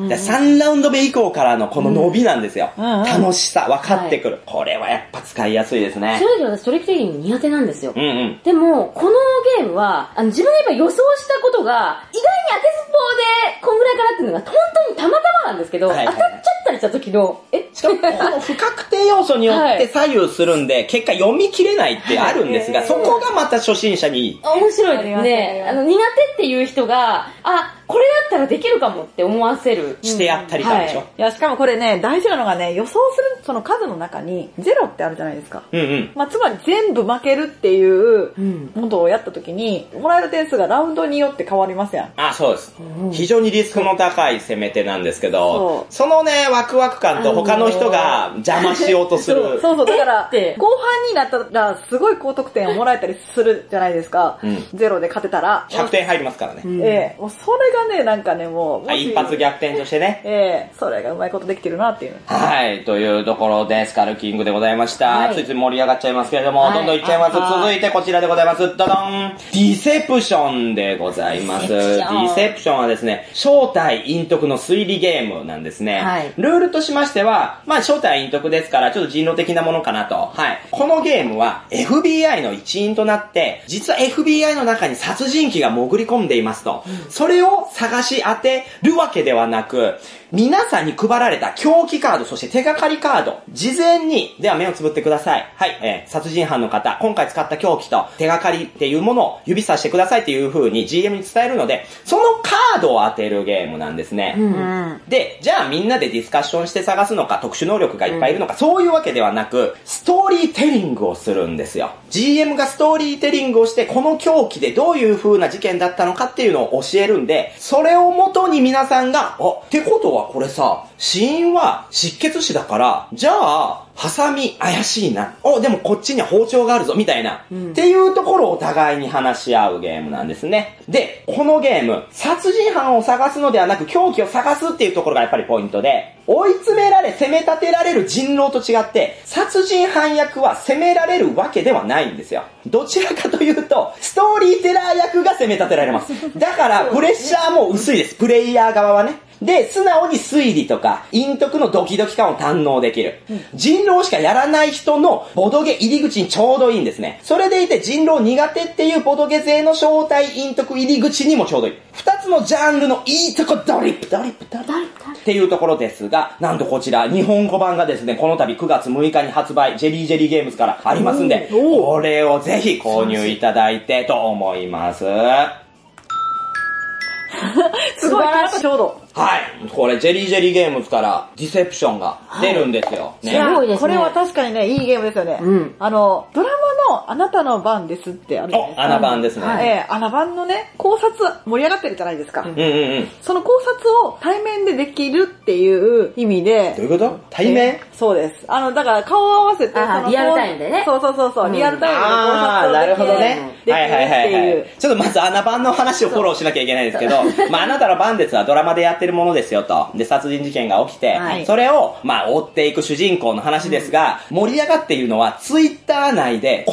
。3ラウンド目以降からのこの伸びなんですよ。楽しさ、分かってくる。これはやっぱ使いやすいですね。 正直私トリックテイキング苦手なんですよ。 うんうん。 でも、このゲームは、自分が今予想したことが、意外に当てずっぽうで、こんぐらいかなっていうのが、本当にたまたまなんですけど、当たっちゃったりした時の、 しかも、この不確定要素によって左右するんで、結果読み切れないってあるんですが、そこがまた初心者に。 面白いですね。苦手っていう人が、これだったらできるかもって思わせる。 してやったりしたでしょ。 いや、しかもこれね、大事なのがね、予想するその数の中に0ってあるじゃないですか。まあ、つまり全部負けるっていうものをやった時に、もらえる点数がラウンドによって変わりますやん。 そうです。非常にリスクの高い攻め手なんですけど、そのね、ワクワク感と他の人が邪魔しようとする。 そう、だから、後半になったらすごい高得点をもらえたりするじゃないですか。0で勝てたら。 100点入りますからね。 もうそれがね、なんかね、もう。 一発逆転としてね。 それがうまいことできてるなっていう。 はい、というところで、スカルキングでございました。ついつい盛り上がっちゃいますけれども、どんどんいっちゃいます。続いてこちらでございます。ドドン！ディセプションでございます。ディセプションはですね、正体隠匿の推理ゲームなんですね。ルールとしましては、まあ正体隠匿ですから、ちょっと人狼的なものかなと。このゲームは FBI の一員となって、実は FBI の中に殺人鬼が潜り込んでいますと。それを探し当てるわけではなく、皆さんに配られた凶器カード、そして手がかりカード、事前に、では目をつぶってください。殺人犯の方、今回使った凶器と手がかりっていうものを指さしてくださいっていう風に GM に伝えるので、そのカードを当てるゲームなんですね。で、じゃあみんなでディスカッションして探すのか、特殊能力がいっぱいいるのか、そういうわけではなく、ストーリーテリングをするんですよ。GM がストーリーテリングをして、この凶器でどういう風な事件だったのかっていうのを教えるんで、それをもとに皆さんが、ってことはこれさ、死因は失血死だから、じゃあ、ハサミ怪しいな。でもこっちには包丁があるぞ、みたいな。っていうところをお互いに話し合うゲームなんですね。で、このゲーム、殺人犯を探すのではなく凶器を探すっていうところがやっぱりポイントで、追い詰められ、攻め立てられる人狼と違って、殺人犯役は攻められるわけではないんですよ。どちらかというと、ストーリーテラー役が攻め立てられます。だから、プレッシャーも薄いです。プレイヤー側はね。で、素直に推理とか、隠匿のドキドキ感を堪能できる。人狼しかやらない人のボドゲ入り口にちょうどいいんですね。それでいて人狼苦手っていうボドゲ勢の正体隠匿入り口にもちょうどいい。二つのジャンルのいいとこドリップっていうところですが、なんとこちら、日本語版がですね、この度9月6日に発売、ジェリージェリーゲームズからありますんで、これをぜひ購入いただいてと思います。 すごい、ちょうど。 これ、ジェリージェリーゲームズからディセプションが出るんですよ。 すごいですね。 これは確かにね、いいゲームですよね。ドラマのあなたの番ですってあるじゃないですか。 穴番ですね。 穴番のね、考察盛り上がってるじゃないですか。その考察を対面でできるっていう意味で。 どういうこと？対面？ そうです。だから顔を合わせて、 リアルタイムでね。 そう、リアルタイムで考察をなるほどね。 できるっていう。 ちょっとまず穴番の話をフォローしなきゃいけないですけど、あなたの番ですはドラマでやってるものですよと。で、殺人事件が起きて、それを、追っていく主人公の話ですが、盛り上がっているのは、ツイッター内で、こ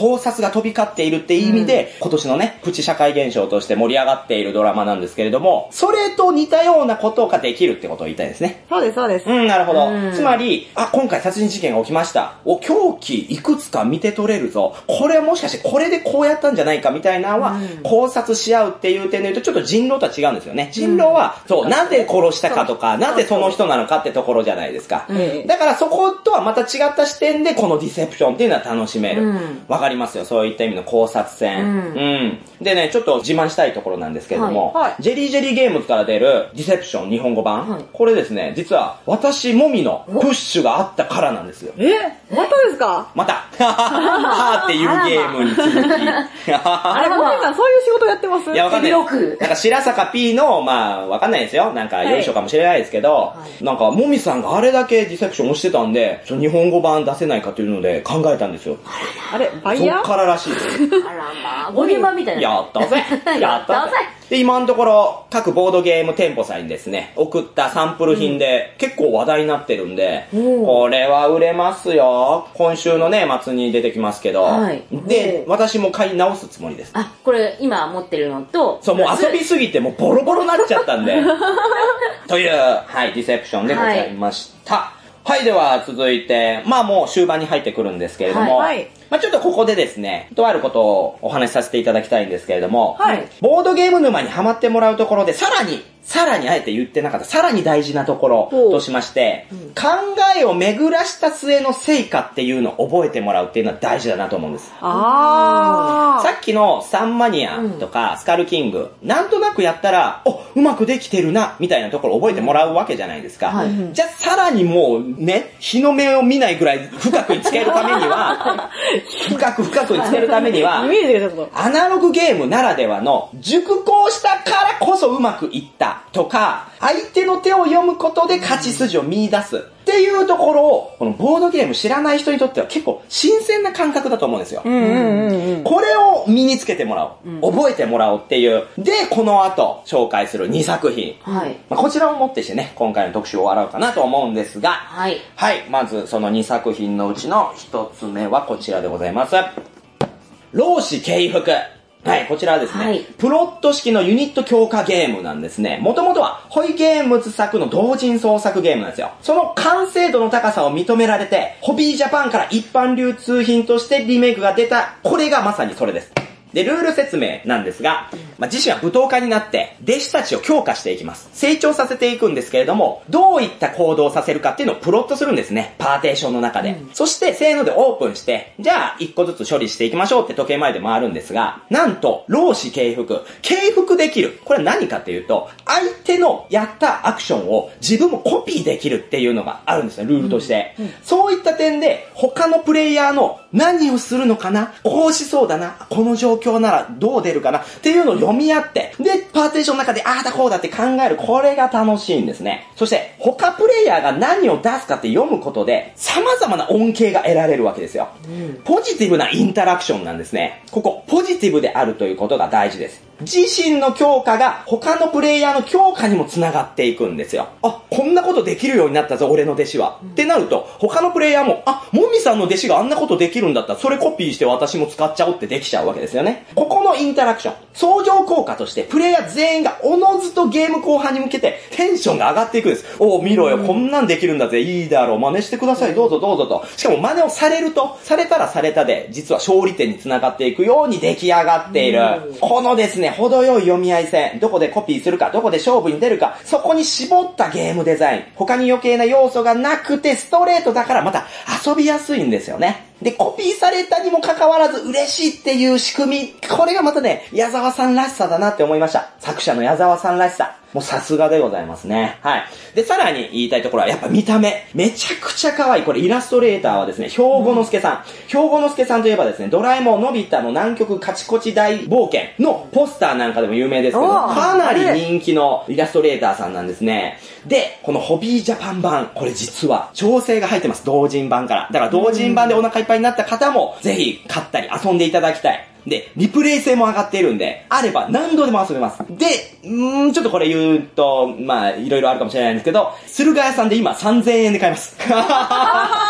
考察が飛び交っているっていう意味で、今年のね、プチ社会現象として盛り上がっているドラマなんですけれども、それと似たようなことができるってことを言いたいですね。 そうです、そうです。 なるほど。つまり、今回殺人事件が起きました。凶器いくつか見て取れるぞ。これはもしかしてこれでこうやったんじゃないかみたいなのは、考察し合うっていう点で言うと、ちょっと人狼とは違うんですよね。人狼は、そう、なぜ殺したかとか、なぜその人なのかってところじゃないですか。だからそことはまた違った視点で、このディセプションっていうのは楽しめる。わかりますよ。そういった意味の考察戦。でね、ちょっと自慢したいところなんですけれども、ジェリージェリーゲームズから出るディセプション日本語版。これですね、実は私もみのプッシュがあったからなんですよ。 またですか？ またはーっていうゲームに続き。 あれ、もみさんそういう仕事やってます？ いや、わかんない。なんか白坂 P の、わかんないですよ。なんか、よいしょかもしれないですけど、なんか、もみさんがあれだけディセプションをしてたんで、日本語版出せないかというので考えたんですよ。 あれ、バイヤー？ そっかららしいです。 あらまあ、ボリューマーみたいな。 やったぜやったぜで、今のところ、各ボードゲーム店舗さんにですね、送ったサンプル品で、結構話題になってるんで、これは売れますよ。今週のね、末に出てきますけど、で、私も買い直すつもりです。 これ、今持ってるのと、 そう、もう遊びすぎて、もうボロボロになっちゃったんで、という、はい、ディセプションでございました。はい、では続いて、もう終盤に入ってくるんですけれども、ちょっとここでですね、とあることをお話しさせていただきたいんですけれども、ボードゲーム沼にハマってもらうところで、さらにあえて言ってなかった、さらに大事なところとしまして、考えを巡らした末の成果っていうのを覚えてもらうっていうのは大事だなと思うんです。さっきのサンマニアとかスカルキング、なんとなくやったら、うまくできてるな、みたいなところを覚えてもらうわけじゃないですか。じゃあさらにもうね、日の目を見ないぐらい深くにつけるためには、深くにつけるためには、アナログゲームならではの熟考したからこそうまくいったとか、相手の手を読むことで勝ち筋を見出すっていうところを、このボードゲーム知らない人にとっては結構新鮮な感覚だと思うんですよ。これを身につけてもらおう。覚えてもらおうっていう。で、この後紹介する2作品。こちらをもってしてね、今回の特集を終わろうかなと思うんですが、まずその2作品のうちの1つ目はこちらでございます。老子敬服。こちらはですね、プロット式のユニット強化ゲームなんですね。もともとはホイゲームズ作の同人創作ゲームなんですよ。その完成度の高さを認められて、ホビージャパンから一般流通品としてリメイクが出た、これがまさにそれです。で、ルール説明なんですが、自身は武闘家になって、弟子たちを強化していきます。成長させていくんですけれども、どういった行動をさせるかっていうのをプロットするんですね。パーテーションの中で。そして、せーのでオープンして、じゃあ、一個ずつ処理していきましょうって時計前で回るんですが、なんと、老子敬服。敬服できる。これは何かっていうと、相手のやったアクションを自分もコピーできるっていうのがあるんですよ、ルールとして。そういった点で、他のプレイヤーの何をするのかな、こうしそうだな、この状況ならどう出るかなっていうのを読み合って、で、パーテーションの中でああだこうだって考える、これが楽しいんですね。そして、他プレイヤーが何を出すかって読むことで、様々な恩恵が得られるわけですよ。ポジティブなインタラクションなんですね。ここ、ポジティブであるということが大事です。自身の強化が他のプレイヤーの強化にも繋がっていくんですよ。こんなことできるようになったぞ、俺の弟子は。ってなると、他のプレイヤーも、もみさんの弟子があんなことできるんだったら、それコピーして私も使っちゃおうってできちゃうわけですよね。ここのインタラクション、相乗効果として、プレイヤー全員がおのずとゲーム後半に向けて、テンションが上がっていくんです。見ろよ、こんなんできるんだぜ、いいだろう、真似してください、どうぞどうぞと。しかも真似をされると、されたらされたで、実は勝利点に繋がっていくように出来上がっている。このですね、程よい読み合い戦、どこでコピーするか、どこで勝負に出るか、そこに絞ったゲームデザイン。他に余計な要素がなくてストレートだからまた遊びやすいんですよね。で、コピーされたにもかかわらず嬉しいっていう仕組み、これがまたね、矢沢さんらしさだなって思いました。作者の矢沢さんらしさ。もうさすがでございますね。で、さらに言いたいところはやっぱ見た目。めちゃくちゃ可愛い。これイラストレーターはですね、兵庫之助さん。兵庫之助さんといえばですね、ドラえもんのび太の南極カチコチ大冒険のポスターなんかでも有名ですけど、かなり人気のイラストレーターさんなんですね。で、このホビージャパン版、これ実は調整が入ってます。同人版から。だから同人版でお腹いっぱいになった方も、ぜひ買ったり遊んでいただきたい。で、リプレイ性も上がっているんで、あれば何度でも遊べます。で、ちょっとこれ言うと、いろいろあるかもしれないんですけど、駿河屋さんで今3000円で買えます。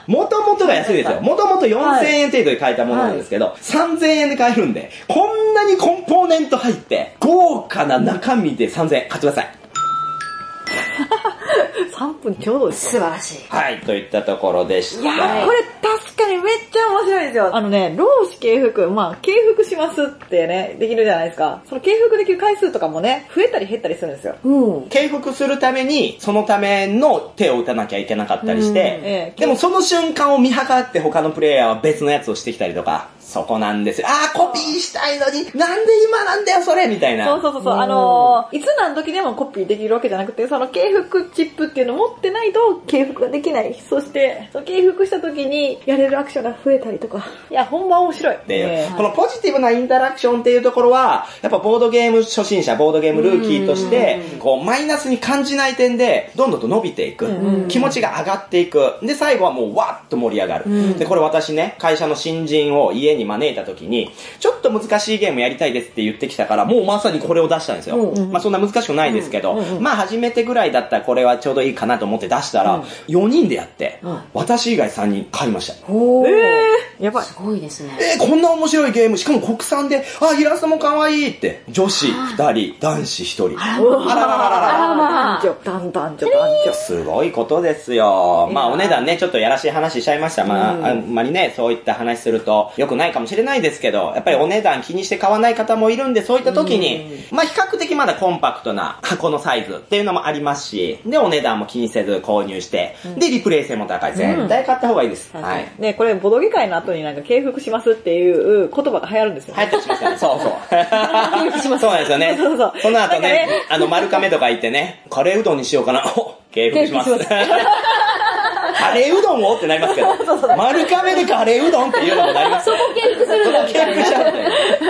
元々が安いですよ。元々4000円程度で買えたものなんですけど、3000円で買えるんで、こんなにコンポーネント入って、豪華な中身で3000円買ってください。 3分ちょうどです。 素晴らしい。 はい、といったところでした。 いやー、これ確かにめっちゃ面白いですよ。労使敬服、敬服しますってね、できるじゃないですか。その敬服できる回数とかもね、増えたり減ったりするんですよ。 敬服するために、そのための手を打たなきゃいけなかったりして、でもその瞬間を見計らって他のプレイヤーは別のやつをしてきたりとか、そこなんですよ。コピーしたいのに、なんで今なんだよ、それみたいな。 そう。いつ何時でもコピーできるわけじゃなくて、その敬服チップっていうのを持ってないと敬服ができない。そして、その敬服した時にやれるアクションが増えたりとか。いや、ほんま面白い。 で、このポジティブなインタラクションっていうところは、やっぱボードゲーム初心者、ボードゲームルーキーとして、マイナスに感じない点で、どんどんと伸びていく。気持ちが上がっていく。で、最後はもうわっと盛り上がる。で、これ私ね、会社の新人を家に招いた時に、ちょっと難しいゲームやりたいですって言ってきたから、もうまさにこれを出したんですよ。そんな難しくないですけど、初めてぐらいだったらこれはちょうどいいかなと思って出したら、4人でやって、私以外3人買いました。 やばい。 すごいですね。 こんな面白いゲーム、しかも国産で、イラストも可愛いって、女子2人、男子1人。 男女。 すごいことですよ。お値段ね、ちょっとやらしい話しちゃいました。あんまりね、そういった話すると良くないかもしれないですけど、やっぱりお値段気にして買わない方もいるんで、そういった時に、比較的まだコンパクトな箱のサイズっていうのもありますし、で、お値段も気にせず購入して、で、リプレイ性も高い。絶対買った方がいいです。はい。 ね、これ、ボドゲ会の後になんか敬服しますっていう言葉が流行るんですよ。 流行ったりしますよね。そう。敬服します。そうなんですよね。その後ね、丸亀とか行ってね、カレーうどんにしようかな。敬服します。カレーうどんをってなりますけど、丸亀でカレーうどんっていうのもなります。 そこ敬服するんだみたいな。 敬服しちゃうって。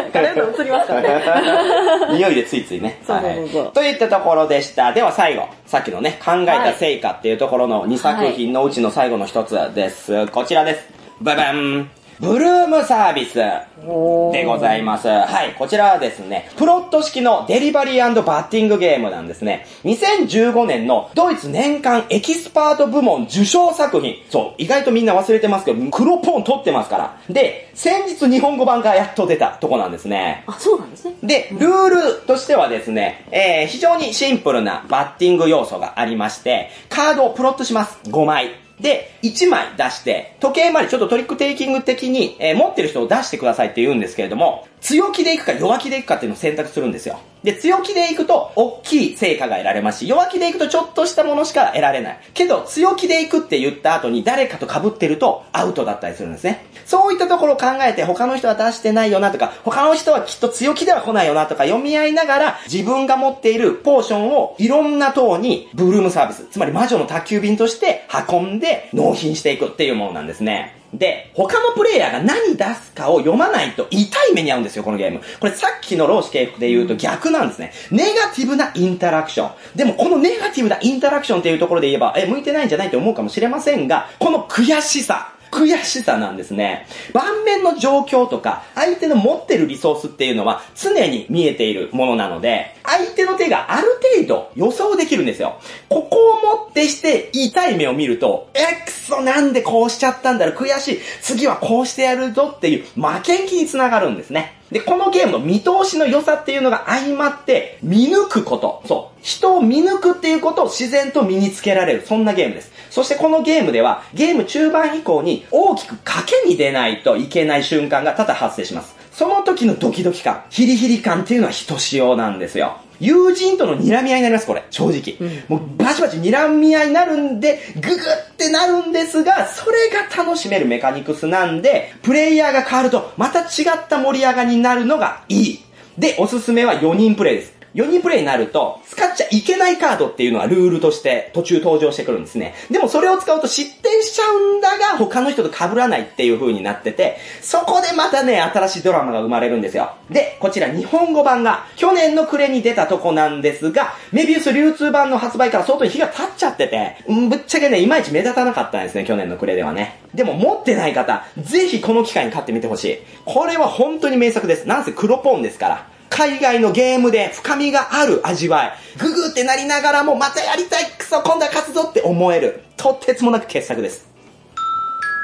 カレーうどん映りますからね。 匂いでついついね。 そう。 といったところでした。では最後、さっきのね、考えた成果っていうところの2作品のうちの最後の一つです。こちらです。ババン。ブルームサービスでございます。はい、こちらはですね、プロット式のデリバリー&バッティングゲームなんですね。2015年のドイツ年間エキスパート部門受賞作品。そう、意外とみんな忘れてますけど、黒ポン取ってますから。で、先日日本語版がやっと出たとこなんですね。 そうなんですね。 で、ルールとしてはですね、非常にシンプルなバッティング要素がありまして、カードをプロットします。5枚。で、1枚出して、時計回りちょっとトリックテイキング的に、持ってる人を出してくださいって言うんですけれども、強気でいくか弱気でいくかっていうのを選択するんですよ。で、強気でいくと、大きい成果が得られますし、弱気でいくとちょっとしたものしか得られない。けど、強気でいくって言った後に誰かと被ってるとアウトだったりするんですね。そういったところを考えて、他の人は出してないよなとか、他の人はきっと強気では来ないよなとか読み合いながら、自分が持っているポーションをいろんな塔にブルームサービス、つまり魔女の宅急便として運んで納品していくっていうものなんですね。で、他のプレイヤーが何出すかを読まないと痛い目に遭うんですよ、このゲーム。これさっきの労使敬服で言うと逆なんですね。ネガティブなインタラクション。でもこのネガティブなインタラクションっていうところで言えば、向いてないんじゃないと思うかもしれませんが、この悔しさなんですね。盤面の状況とか、相手の持ってるリソースっていうのは常に見えているものなので、相手の手がある程度予想できるんですよ。ここをもってして痛い目を見ると、くそなんでこうしちゃったんだろう、悔しい、次はこうしてやるぞっていう負けん気につながるんですね。で、このゲームの見通しの良さっていうのが相まって、見抜くこと。そう。人を見抜くっていうことを自然と身につけられる。そんなゲームです。そしてこのゲームでは、ゲーム中盤以降に大きく賭けに出ないといけない瞬間が多々発生します。その時のドキドキ感、ヒリヒリ感っていうのはひとしおなんですよ。友人との睨み合いになります、これ。正直。もうバチバチ睨み合いになるんで、ググってなるんですが、それが楽しめるメカニクスなんで、プレイヤーが変わると、また違った盛り上がりになるのがいい。で、おすすめは4人プレイです。4人プレイになると、使っちゃいけないカードっていうのはルールとして途中登場してくるんですね。でもそれを使うと失点しちゃうんだが、他の人と被らないっていう風になってて、そこでまたね、新しいドラマが生まれるんですよ。で、こちら日本語版が去年の暮れに出たとこなんですが、メビウス流通版の発売から相当に日が経っちゃってて、ぶっちゃけね、いまいち目立たなかったんですね、去年の暮れではね。でも持ってない方、ぜひこの機会に買ってみてほしい。これは本当に名作です。なんせ黒ポンですから。海外のゲームで深みがある味わい。ググってなりながらもまたやりたい、クソ今度は勝つぞって思える。とてつもなく傑作です。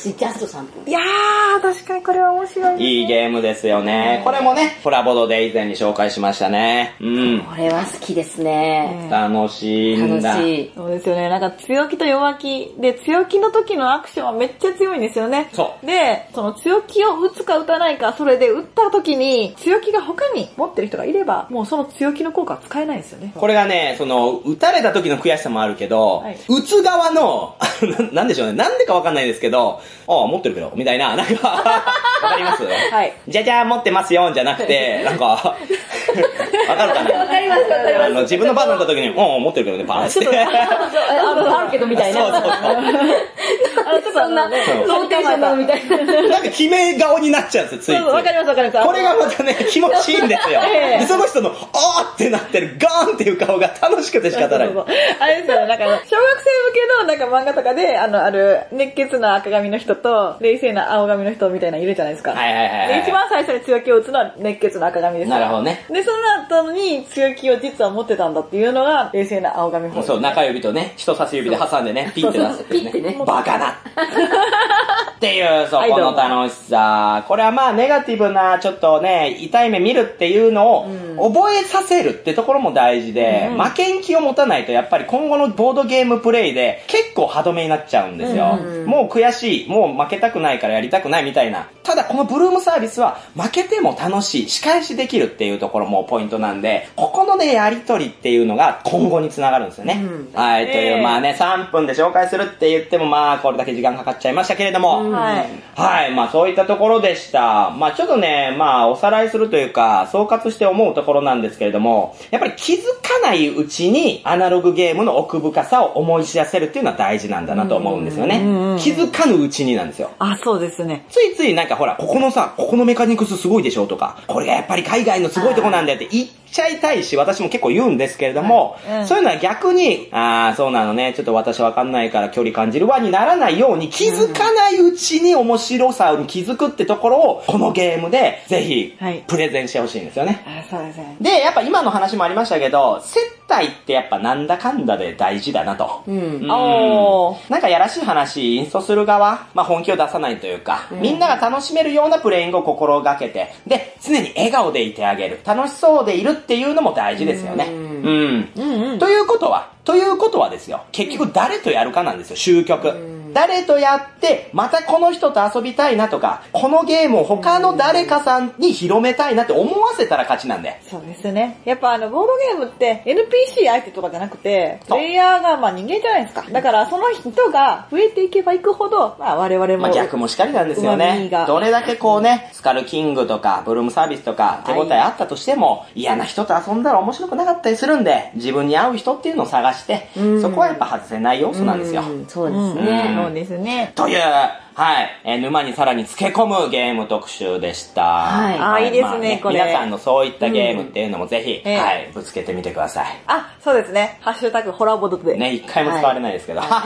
ジャスト3分。 いやー、確かにこれは面白い、ね。 いいゲームですよね。これもね、コラボドで以前に紹介しましたね。 これは好きですね。 楽しいんだ。 楽しい。そうですよね。なんか強気と弱気で、強気の時のアクションはめっちゃ強いんですよね。 そう。 で、その強気を打つか打たないか、それで打った時に強気が他に持ってる人がいれば、もうその強気の効果は使えないんですよね。 これがね、打たれた時の悔しさもあるけど、はい、打つ側の、なんでしょうね、なんでかわかんないですけど、持ってるけど、みたいな、なんか、わかりますはい。じゃじゃー持ってますよ、じゃなくて、なんか、わかるかなわかります、わかります。 自分の番になった時に、持ってるけどね、パーンって。 あるけど、みたいな。そうそうそう。ちょっとそんな、ローテーションなのみたいな。 なんか決め顔になっちゃうんですよ、ついつい。 わかります、わかります。 これがまたね、気持ちいいんですよ。で、その人の、ってなってる、ガーンっていう顔が楽しくて仕方ない。 あれですよね、なんか、小学生向けのなんか漫画とかで、ある、熱血な赤髪の人と、冷静な青髪の人みたいなのいるじゃないですか。 はいはいはい。 で、一番最初に強気を打つのは熱血な赤髪です。 なるほどね。 で、その後に強気を実は持ってたんだっていうのが、冷静な青髪の方。 そう、中指とね、人差し指で挟んでね、ピッて出すってね。 ピッてね。 バカなっていう、そこの楽しさ。これはまあ、ネガティブな、ちょっとね、痛い目見るっていうのを、覚えさせるってところも大事で、負けん気を持たないと、やっぱり今後のボードゲームプレイで、結構歯止めになっちゃうんですよ。もう悔しい、もう負けたくないからやりたくないみたいな。ただ、このブルームサービスは、負けても楽しい、仕返しできるっていうところもポイントなんで、ここのね、やりとりっていうのが今後につながるんですよね。はい、という、まあね、3分で紹介するって言っても、まあ、これだけ時間かかっちゃいましたけれども、はい、まあそういったところでした。まあちょっとね、まあおさらいするというか、総括して思うところなんですけれども、やっぱり気づかないうちにアナログゲームの奥深さを思い知らせるっていうのは大事なんだなと思うんですよね。気づかぬうちになんですよ。 あ、そうですね。 ついついなんかほら、ここのメカニクスすごいでしょとか、これがやっぱり海外のすごいとこなんだよって言っちゃいたいし、私も結構言うんですけれども、そういうのは逆に、そうなのね、ちょっと私わかんないから距離感じるわにならないように、気づかないうちに面白さに気づくってところを、このゲームでぜひプレゼンしてほしいんですよね。 そうですね。 で、やっぱ今の話もありましたけど、接待ってやっぱなんだかんだで大事だなと。なんかやらしい話、インストする側、まあ本気を出さないというか、みんなが楽しめるようなプレイングを心がけて、で、常に笑顔でいてあげる。楽しそうでいるっていうのも大事ですよね。ということはですよ、結局誰とやるかなんですよ、終局。誰とやって、またこの人と遊びたいなとか、このゲームを他の誰かさんに広めたいなって思わせたら勝ちなんで。 そうですね。やっぱボードゲームって NPC 相手とかじゃなくて、プレイヤーがまあ人間じゃないですか。だからその人が増えていけばいくほど、まあ我々も。 まあ逆もしかりなんですよね。どれだけこうね、スカルキングとか、ブルームサービスとか、手応えあったとしても、嫌な人と遊んだら面白くなかったりするんで、自分に合う人っていうのを探して、そこはやっぱ外せない要素なんですよ。 そうですね。 そうですね。 という、はい、沼にさらに漬け込むゲーム特集でした。 はい。いいですね、これ。 皆さんのそういったゲームっていうのもぜひ、はい、ぶつけてみてください。 あ、そうですね。ハッシュタグホラボドで。 ね、一回も使われないですけど。はい、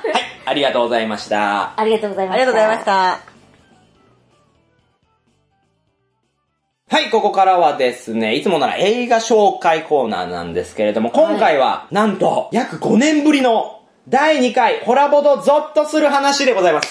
ありがとうございました。 ありがとうございました。 ありがとうございました。 はい、ここからはですね、いつもなら映画紹介コーナーなんですけれども、今回は、なんと、約5年ぶりの第2回、ホラボドゾッとする話でございます。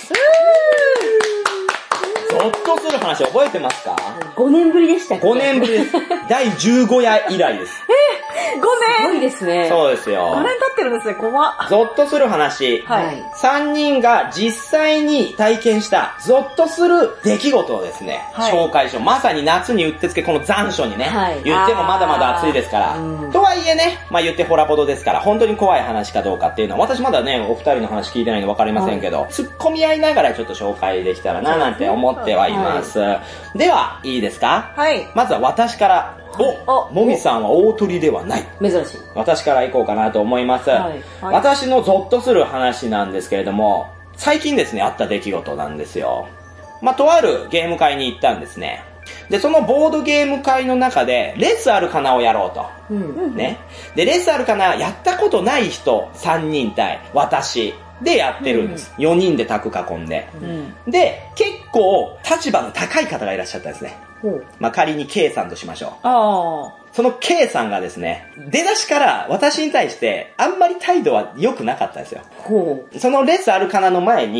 ゾッとする話覚えてますか？ 5 年ぶりでしたっけ？ 5年ぶりです。第15夜以来です。 5年すごいですね。 そうですよ。 5年経ってるんですね、怖っ。 ゾッとする話。 はい。 3人が実際に体験したゾッとする出来事をですね、紹介しよう。まさに夏にうってつけ、この残暑にね、言ってもまだまだ暑いですから。とはいえね、まあ言ってホラボドですから、本当に怖い話かどうかっていうのは、私まだね、お二人の話聞いてないので分かりませんけど、突っ込み合いながらちょっと紹介できたらな、なんて思ってはいます。では、いいですか？ はい。 まずは私から、もみさんは大鳥ではない。 珍しい。 私から行こうかなと思います。私のゾッとする話なんですけれども、最近ですね、あった出来事なんですよ。まあ、とあるゲーム会に行ったんですね。で、そのボードゲーム会の中で、レスあるかなをやろうと。ね。で、レスあるかな、やったことない人3人対私でやってるんです。4人で卓囲んで。で、結構立場の高い方がいらっしゃったんですね。まあ、仮に K さんとしましょう。その K さんがですね、出だしから私に対してあんまり態度は良くなかったんですよ。そのレスあるかなの前に、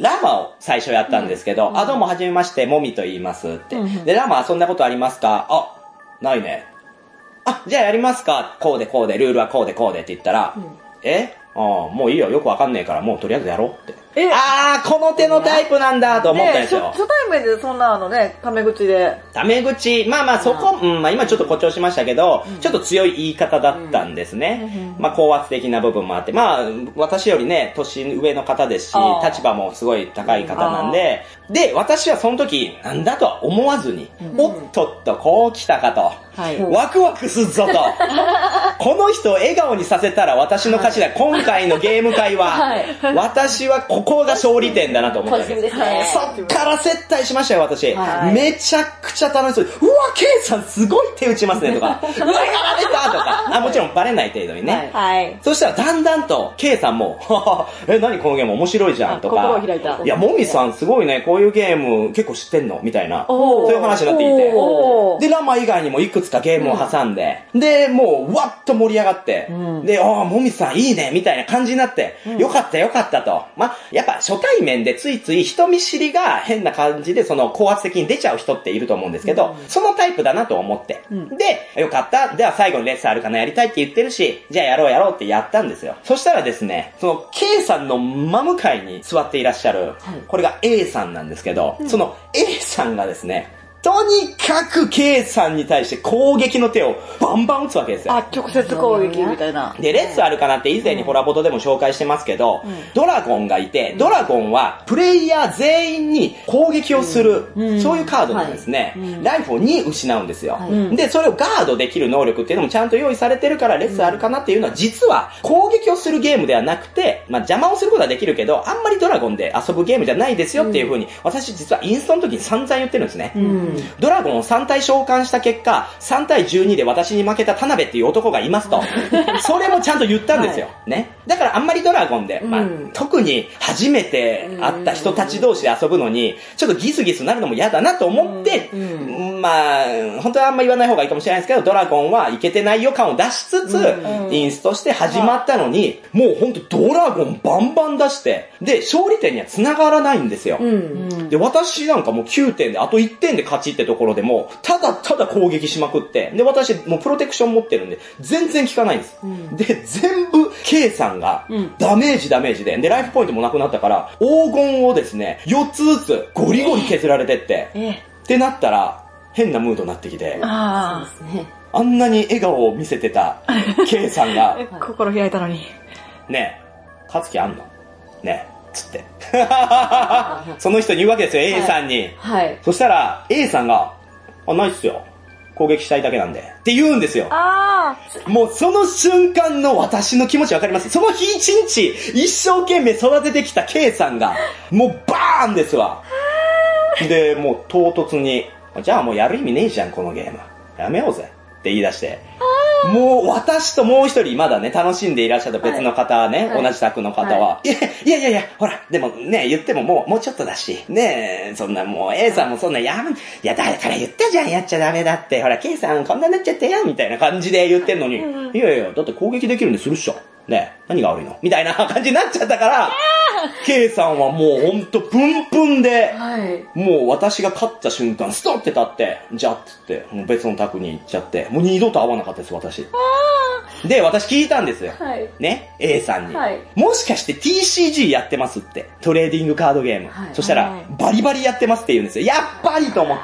ラマを最初やったんですけど、どうもはじめまして、もみと言いますって。で、ラマ遊んだことありますか？ないね。じゃあやりますか？こうでこうで、ルールはこうでこうでって言ったら、もういいよ、よくわかんねえから、もうとりあえずやろうって。この手のタイプなんだと思ったんですよ。 初対面でそんなタメ口で。 タメ口、そこ、今ちょっと誇張しましたけど、ちょっと強い言い方だったんですね。高圧的な部分もあって、私よりね、年上の方ですし、立場もすごい高い方なんで、で、私はその時、なんだとは思わずに、おっとっと、こう来たかと。ワクワクすっぞと。この人を笑顔にさせたら私の勝ちだ。今回のゲーム会は、私はここが勝利点だなと思ったんです。そっから接待しましたよ、私。めちゃくちゃ楽しそう。うわ、ケイさんすごい手打ちますねとか、うわ、やられたとか、もちろんバレない程度にね。そしたらだんだんと、ケイさんも、何このゲーム面白いじゃんとか、 心を開いた。 いや、もみさんすごいね、こういうゲーム結構知ってんのみたいな、そういう話になってきて。で、ラマ以外にもいくつかゲームを挟んで、で、もう、わっと盛り上がって、で、もみさんいいね、みたいな感じになって、よかったよかったと。やっぱ初対面でついつい人見知りが変な感じでその高圧的に出ちゃう人っていると思うんですけど、そのタイプだなと思って。で、よかった。では最後にレッスンあるかなやりたいって言ってるし、じゃあやろうってやったんですよ。そしたらですね、その K さんの真向かいに座っていらっしゃる、これが A さんなんですけど、その A さんがですね、とにかく K さんに対して攻撃の手をバンバン打つわけですよ。 直接攻撃みたいな。 で、レッスンあるかなって以前にホラボトでも紹介してますけど、ドラゴンがいて、ドラゴンはプレイヤー全員に攻撃をする、そういうカードなんですね。ライフを2失うんですよ。で、それをガードできる能力っていうのもちゃんと用意されてるからレッスンあるかなっていうのは実は攻撃をするゲームではなくて、邪魔をすることはできるけど、あんまりドラゴンで遊ぶゲームじゃないですよっていう風に、私実はインストの時に散々言ってるんですね。ドラゴンを3体召喚した結果、3対12で私に負けた田辺っていう男がいますと。それもちゃんと言ったんですよ。ね。だからあんまりドラゴンで、特に初めて会った人たち同士で遊ぶのに、ちょっとギスギスなるのも嫌だなと思って、本当はあんま言わない方がいいかもしれないですけど、ドラゴンはいけてない予感を出しつつ、インストして始まったのに、もうほんとドラゴンバンバン出して、で、勝利点には繋がらないんですよ。で、私なんかもう9点で、あと1点で勝ちってところでも、ただただ攻撃しまくって、で、私もうプロテクション持ってるんで、全然効かないんです。で、全部 K さんがダメージで、で、ライフポイントもなくなったから、黄金をですね、4つずつゴリゴリ削られてって、ってなったら、変なムードになってきて、あんなに笑顔を見せてた K さんが、 心開いたのに。 ねえ、勝つ気あんのねえ。つって。その人に言うわけですよ、A さんに。そしたら、A さんが、ないっすよ。攻撃したいだけなんで。って言うんですよ。もうその瞬間の私の気持ちわかります。その日一日、一生懸命育ててきた K さんが、もうバーンですわ。で、もう唐突に、じゃあもうやる意味ねえじゃん、このゲーム。やめようぜ。って言い出して。もう私ともう一人まだね、楽しんでいらっしゃった別の方はね、同じ宅の方は、いや、ほら、でもね、言ってももうちょっとだし、ねそんなもう A さんもそんないや、誰から言ったじゃん、やっちゃダメだって、ほら、K さんこんなになっちゃってや、みたいな感じで言ってんのに、いや、だって攻撃できるんでするっしょ。ね何が悪いのみたいな感じになっちゃったから、K さんはもうほんとプンプンで、もう私が勝った瞬間、ストって立って、じゃあって言って、もう別の宅に行っちゃって、もう二度と会わなかったです、私。で、私聞いたんですよ。ね A さんに、もしかして TCG やってますって。トレーディングカードゲーム。そしたら、バリバリやってますって言うんですよ。やっぱりと思って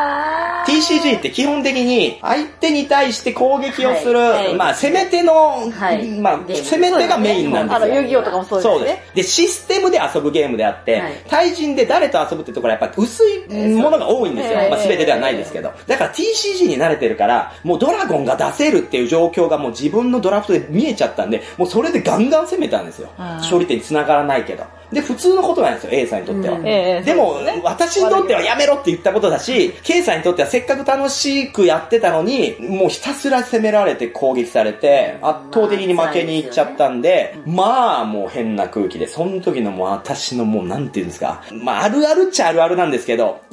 。TCG って基本的に相手に対して攻撃をする、攻め手の、攻め手がメインなんですよ。 遊戯王とかもそうですね。そうです。 で、システムで遊ぶゲームであって、対人で誰と遊ぶってところはやっぱ薄いものが多いんですよ。全てではないですけど。だから TCG に慣れてるから、もうドラゴンが出せるっていう状況がもう自分のドラフトで見えちゃったんで、もうそれでガンガン攻めたんですよ。勝利点に繋がらないけど。で、普通のことなんですよ、A さんにとっては。でも、私にとってはやめろって言ったことだし、K さんにとってはせっかく楽しくやってたのに、もうひたすら攻められて攻撃されて、圧倒的に負けに行っちゃったんで、もう変な空気で、その時のもう私のもうなんていうんですか、あるあるっちゃあるあるなんですけど、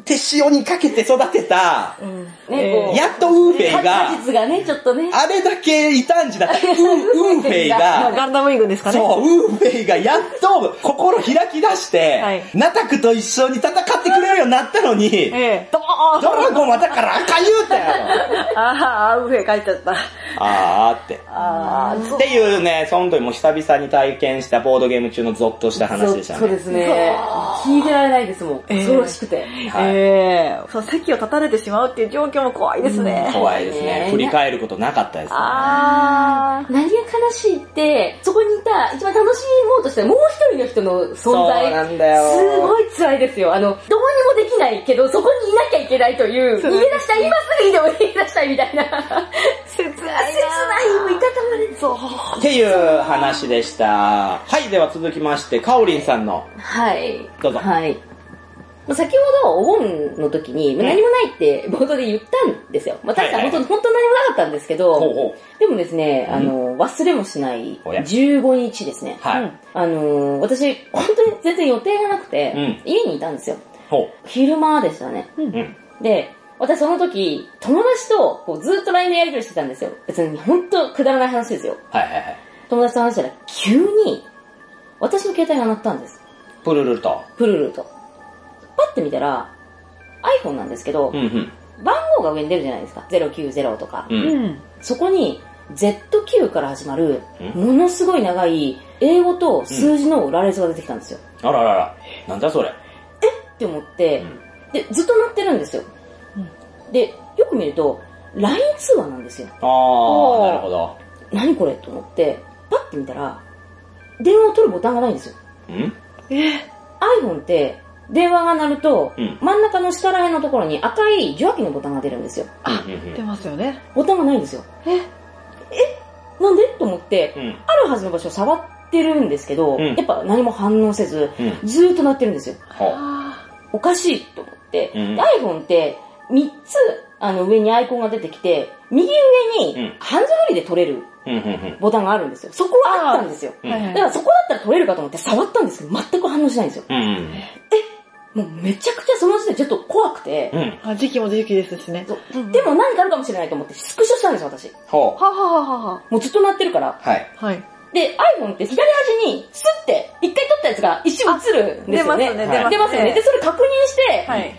手塩にかけて育てた、やっとウーフェイが、 果実がね、ちょっとね。 あれだけ異端児だったウーフェイが、 ガンダムウィングですかね。 そう、ウーフェイがやっと心開き出して、ナタクと一緒に戦ってくれるようになったのに、ドラゴンはだから赤言うたやろ。 あー、ウーフェイ書いちゃった。 って。っていうね、その時も久々に体験したボードゲーム中のゾッとした話でしたね。 そうですね。聞いてられないですもん。恐ろしくて。 そう、席を立たれてしまうっていう状況も怖いですね。 怖いですね。振り返ることなかったですね。 何が悲しいって、そこにいた一番楽しもうとしたもう一人の人の存在。 そうなんだよ。 すごい辛いですよ。どうにもできないけど、そこにいなきゃいけないという、逃げ出したい、今すぐにでも逃げ出したいみたいな。切ない。もういたたまれる。そう。 っていう話でした。はい、では続きまして、かおりんさんの。 はい。 どうぞ。 はい。先ほどお盆の時に何もないって冒頭で言ったんですよ。確かに本当何もなかったんですけど、でもですね、忘れもしない15日ですね。 はい。 私、本当に全然予定がなくて、家にいたんですよ。昼間でしたね。で、私その時、友達とこうずっと LINE でやり取りしてたんですよ。別に本当くだらない話ですよ。友達と話したら急に私の携帯が鳴ったんです。 プルルと。 パッて見たら iPhone なんですけど、番号が上に出るじゃないですか。090とか。そこに Z9 から始まるものすごい長い英語と数字の羅列が出てきたんですよ。 あららら。なんだそれ。 って思って、で、ずっと鳴ってるんですよ。で、よく見ると LINE 通話なんですよ。 なるほど。 何これと思って、パッて見たら電話を取るボタンがないんですよ。iPhone って電話が鳴ると、真ん中の下ら辺のところに赤い受話器のボタンが出るんですよ。 出ますよね。 ボタンがないんですよ。なんでと思って、あるはずの場所を触ってるんですけど、やっぱ何も反応せず、ずーっと鳴ってるんですよ。おかしいと思って、iPhone って3つ上にアイコンが出てきて、右上にハンズフリーで取れるボタンがあるんですよ。そこはあったんですよ。だからそこだったら取れるかと思って触ったんですけど、全く反応しないんですよ。もうめちゃくちゃその時点でちょっと怖くて。 時期も時期ですしね。 でも何かあるかもしれないと思ってスクショしたんですよ、私。もうずっと鳴ってるから。で、iPhone って左端にスッて一回撮ったやつが一瞬映るんですよね。出ますよね。で、それ確認して、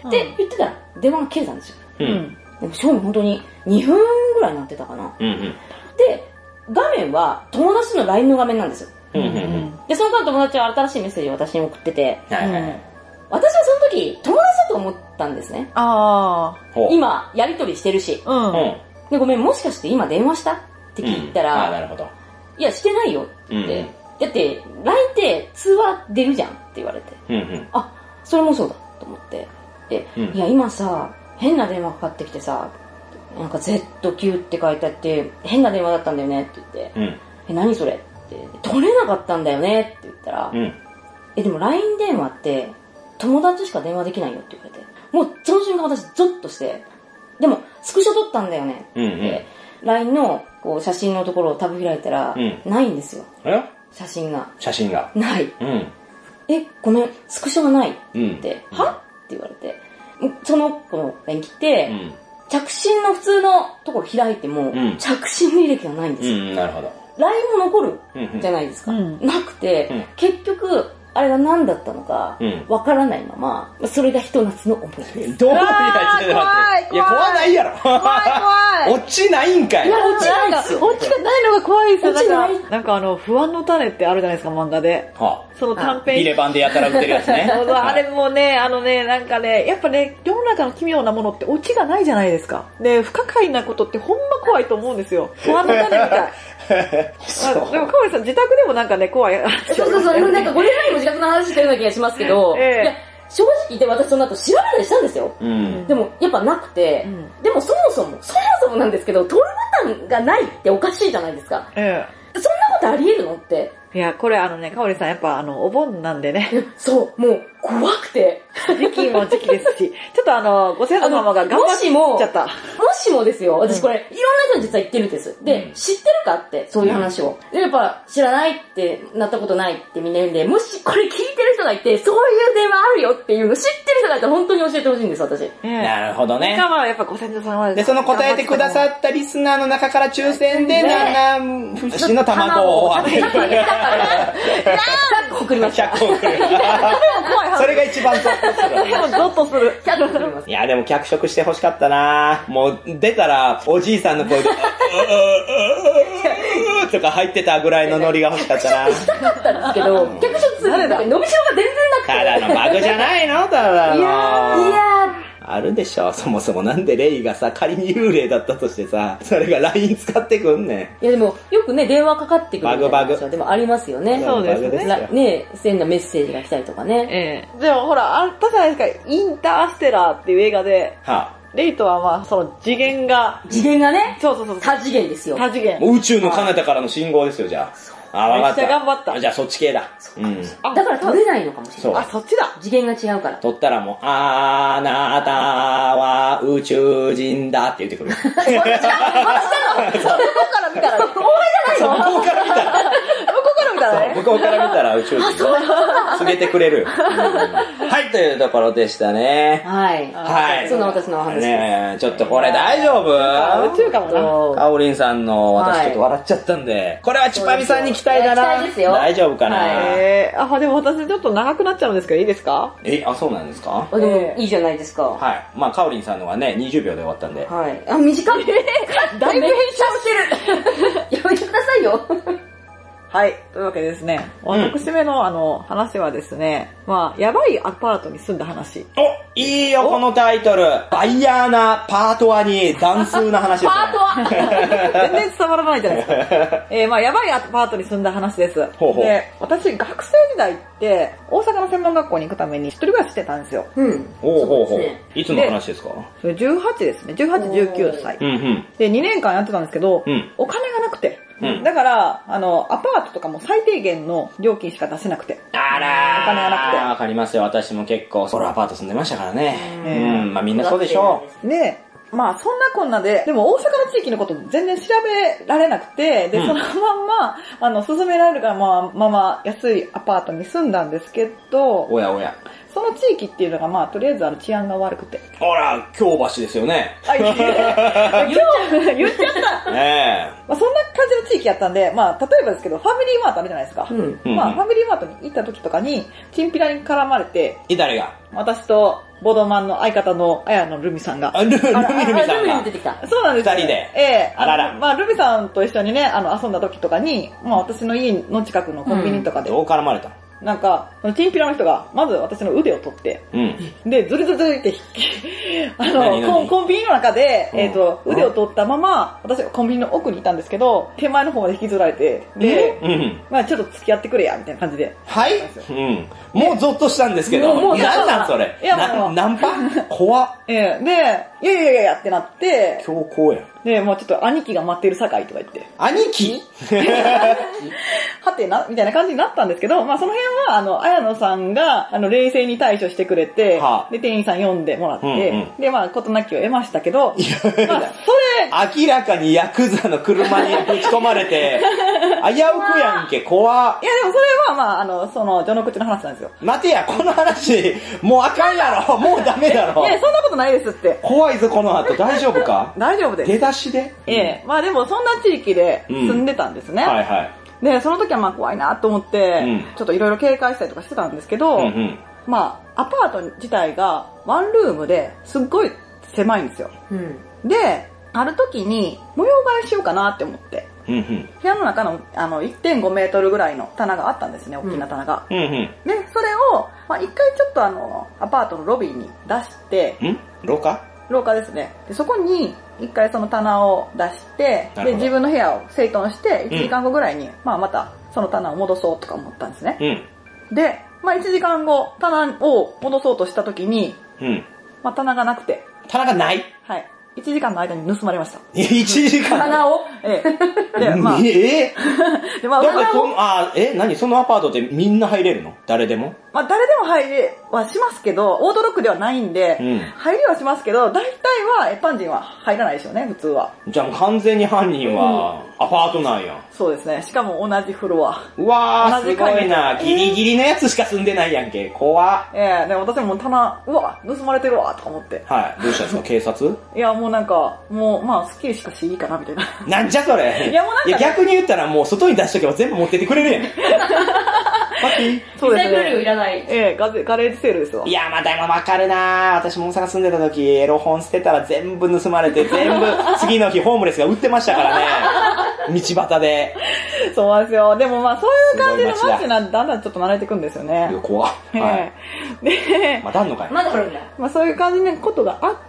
で、言ってたら電話が切れたんですよ。でも正味本当に2分ぐらい鳴ってたかな。で、画面は友達の LINE の画面なんですよ。で、その間友達は新しいメッセージを私に送ってて、私はその時友達だと思ったんですね。今やりとりしてるし、でごめん、もしかして今電話したって聞いたら、いやしてないよってだって LINE って通話出るじゃんって言われて、あ、それもそうだと思って、で、いや今さ変な電話かかってきてさ、なんか Z9 って書いてあって変な電話だったんだよねって言って、何それって取れなかったんだよねって言ったら、でも LINE 電話って友達しか電話できないよって言われて、もうその瞬間私ゾッとして、でもスクショ撮ったんだよねって、LINE のこう写真のところをタブ開いたら、ないんですよ。写真がない。ごめん、スクショがないって、はって言われて、その子の LINE 来て、着信の普通のところ開いても、着信履歴がないんですよ。 なるほど。 LINE も残るじゃないですか。なくて、結局あれが何だったのかわからないまま、それがひと夏の思いです。 どういうやつで待って。いや、怖ないやろ。落ちないんかい。 いや、落ちないですよ。 落ちがないのが怖いですよ。なんか不安の種ってあるじゃないですか、漫画で。その短編。 ビレバンでやたら売ってるやつね。 あれもね、なんかね、やっぱね、世の中の奇妙なものってオチがないじゃないですか。で、不可解なことってほんま怖いと思うんですよ。不安の種みたい。でも、かわいさん自宅でもなんかね、怖い。 そう、なんか5年前にも自覚の話してるような気がしますけど、いや正直言って私その後調べたりしたんですよ。でもやっぱなくて、でもそもそもなんですけど、撮るボタンがないっておかしいじゃないですか。そんなことあり得るのって。 いや、これかおりさんやっぱお盆なんでね。 そう、もう怖くて。 時期も時期ですし、ちょっとご先祖様が頑張っちゃった。 もしもですよ、私これ、いろんな人に実は言ってるんです。で、知ってるかって、そういう話を。で、やっぱ、知らないってなったことないってみんな言うんで、もしこれ聞いてる人がいて、そういう電話あるよっていうの知ってる人がいたら本当に教えてほしいんです、私。 なるほどね。 やっぱご先祖様で、その答えてくださったリスナーの中から抽選で7節の卵を当てる。100 個送りました。 100個送る。それが一番ゾッとする。 ゾッとする。 100個送ります。 いや、でも脚色して欲しかったな。もう出たら、おじいさんの声で、とか入ってたぐらいのノリが欲しかったな。 脚色したかったんですけど、脚色するんだけど、伸びしろが全然なくて。 ただのバグじゃないのただの。 いやあるでしょ。そもそもなんでレイがさ、仮に幽霊だったとしてさ、それが LINE 使ってくんねん。いやでも、よくね、電話かかってくるみたいなバグでもありますよね。 そうですね。 ね、変なメッセージが来たりとかね。 でもほら、あったじゃないですか、インターステラーっていう映画で、レイとはまあ、その次元がね、そう。 多次元ですよ。 多次元。 宇宙の彼方からの信号ですよ、じゃあ。わかった。 めっちゃ頑張った。 じゃあそっち系だ。 だから取れないのかもしれない。 そっちだ。 次元が違うから。 取ったらもう、あなたは宇宙人だって言ってくる。 向こうから見たら、 向こうから見たら。向こうから見たら宇宙人。告げてくれる。はい、というところでしたね。 はい。そんな私のお話です。 ちょっとこれ大丈夫？ 宇宙かもな。 かおりんさんの私ちょっと笑っちゃったんで。これはちぱみさんに期待だな。 期待ですよ。 大丈夫かな？ でも私ちょっと長くなっちゃうんですけどいいですか？ そうなんですか？ でもいいじゃないですか。 はい。まあかおりんさんのはね、20秒で終わったんで。 はい。短い。だいぶ編集してる。やめてくださいよ。 はい。というわけでですね、私めの話はですね、まあ、やばいアパートに住んだ話。 いいよ、このタイトル。バイヤーなパート1に段数な話ですね。 パート 1! 全然伝わらないじゃないですか。まあ、やばいアパートに住んだ話です。で、私、学生時代って、大阪の専門学校に行くために一人暮らししてたんですよ。 いつの話ですか？ それ18ですね。18、19歳。で、2年間やってたんですけど、お金がなくて。だから、アパートとかも最低限の料金しか出せなくて。 あらー。お金がなくて。わかりますよ。私も結構ソロアパート住んでましたからね。まあみんなそうでしょう。で、まあそんなこんなで、でも大阪の地域のこと全然調べられなくて、で、そのまんま、勧められるからまあ安いアパートに住んだんですけど、 おや。 その地域っていうのがまあとりあえず治安が悪くて。 あら、京橋ですよね。 言っちゃった。まあそんな感じの地域やったんで、まあ例えばですけど、ファミリーマートあるじゃないですか。まあファミリーマートに行った時とかに、チンピラに絡まれて、 誰が？ 私とボドマンの相方の綾野ルミさんが。 ルミさんが出てきた。 そうなんですよ。 二人で。 あらら。まあルミさんと一緒にね、遊んだ時とかに、まあ私の家の近くのコンビニとかで。 どう絡まれた？ なんか、そのチンピラの人が、まず私の腕を取って、で、ズルってコンビニの中で、腕を取ったまま、私はコンビニの奥にいたんですけど、手前の方まで引きずられて、で、まあちょっと付き合ってくれや、みたいな感じで。 はい？もうゾッとしたんですけど、なんなんそれ？ナンパ？怖っ。 で、いやってなって、 強行や。 で、もうちょっと兄貴が待ってるさかいとか言って。 兄貴はてなみたいな感じになったんですけど、まあその辺は、綾野さんが、冷静に対処してくれて、で、店員さん呼んでもらって、で、まあ、事なきを得ましたけど、まあ、それ、 明らかにヤクザの車にぶち込まれて、危うくやんけ、怖っ。 いや、でもそれは、まあ、その、序の口の話なんですよ。 待てや、この話、もうあかんやろ、もうダメだろ。 いや、そんなことないですって。 怖いぞ、この後、大丈夫か？ 大丈夫です。 出だしで？ まあでも、そんな地域で住んでたんですね。 はいはい。 で、その時はまあ怖いなと思って、ちょっといろいろ警戒したりとかしてたんですけど、まあ、アパート自体がワンルームですっごい狭いんですよ。で、ある時に模様替えしようかなって思って、部屋の中の1.5 メートルぐらいの棚があったんですね、大きな棚が。で、それを、まあ一回ちょっとアパートのロビーに出して、 廊下ですね。で、そこに一回その棚を出して、で、自分の部屋を整頓して、1時間後ぐらいに、まあまたその棚を戻そうとか思ったんですね。で、まあ1時間後、棚を戻そうとした時に、まあ棚がなくて。 棚がない？ はい。 1時間の間に盗まれました。 1時間花をで、まあ。 で、まあ、何そのアパートってみんな入れるの？誰でも？ まあ、誰でも入れはしますけど、オートロックではないんで、入りはしますけど、大体は一般人は入らないですよね、普通は。 じゃあもう完全に犯人はアパートなんや。 そうですね。しかも同じフロア。 うわー、すごいな。ギリギリのやつしか住んでないやんけ。怖っ。 で、私も棚、うわ、盗まれてるわ、とか思って。 はい。どうしたんですか、警察？ いや、もうなんか、もう、まあ、スッキリしかしいいかな、みたいな。 なんじゃそれ。 いや、もうなんか、ね、 逆に言ったらもう外に出しとけば全部持ってってくれるやん。 そうですね。リサイクル料いらない。 ガレージセールですわ。 いや、まあでもわかるな。私も大阪住んでた時、エロ本捨てたら全部盗まれて、全部、次の日ホームレスが売ってましたからね。道端で。 そうなんですよ。でもまあそういう感じの街なんでだんだんちょっと慣れてくんですよね。 いや、怖っ。はい。 で、 まだあんのかい？ まだあるんだ。 まあそういう感じのことがあって、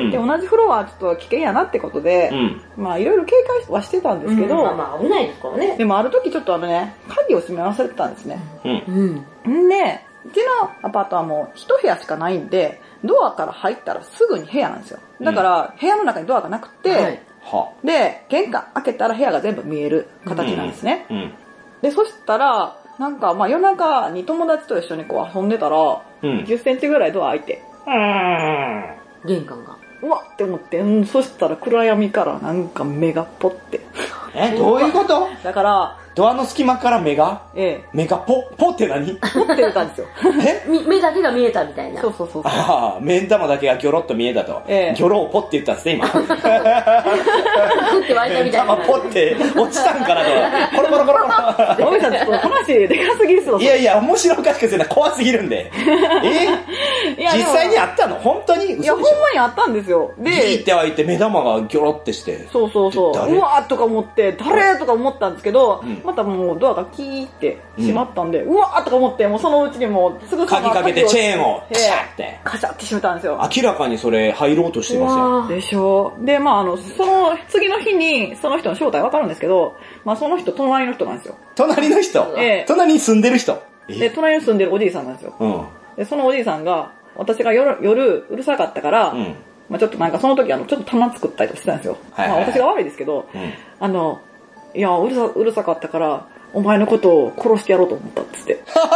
で、同じフロアはちょっと危険やなってことで、まあいろいろ警戒はしてたんですけど、 まあ危ないですからね。 でもある時ちょっと鍵を閉め忘れてたんですね。で、うちのアパートはもう一部屋しかないんで、ドアから入ったらすぐに部屋なんですよ。だから部屋の中にドアがなくて、で、玄関開けたら部屋が全部見える形なんですね。で、そしたら、なんかまあ夜中に友達と一緒にこう遊んでたら、10センチぐらいドア開いて、 玄関が。 うわって思って、そしたら暗闇からなんか目がポッて。 どういうこと？ だから、 ドアの隙間から目が？目がポって何？ ポって出たんですよ。 目だけが見えたみたいな。 そうそうそう。 ああ、目玉だけがギョロっと見えたと。ギョロをポって言ったんですね、今。ポって湧いたみたいな。 ポって落ちたんかなと。コロコロコロコロ。 おみさんちょっと話でかすぎですよ。 いやいや、面白おかしくするのは怖すぎるんで。実際にあったの？本当に？ いや、ほんまにあったんですよ。で、 ギーって開いて目玉がギョロってして。 そうそうそう。うわーとか思って、誰とか思ったんですけど、またもうドアがキーって閉まったんで、うわーとか思って、もうそのうちにもうすぐ鍵かけてチェーンをカシャって。 カシャって閉めたんですよ。 明らかにそれ入ろうとしてますよ。 でしょ。で、まあその次の日にその人の正体わかるんですけど、まあその人隣の人なんですよ。 隣の人？隣に住んでる人？ で、隣に住んでるおじいさんなんですよ。で、そのおじいさんが、私が夜うるさかったから、まあちょっとなんかその時ちょっと棚作ったりとかしてたんですよ。まあ私が悪いですけど、いや、うるさかったから、お前のことを殺してやろうと思ったっつって。ファ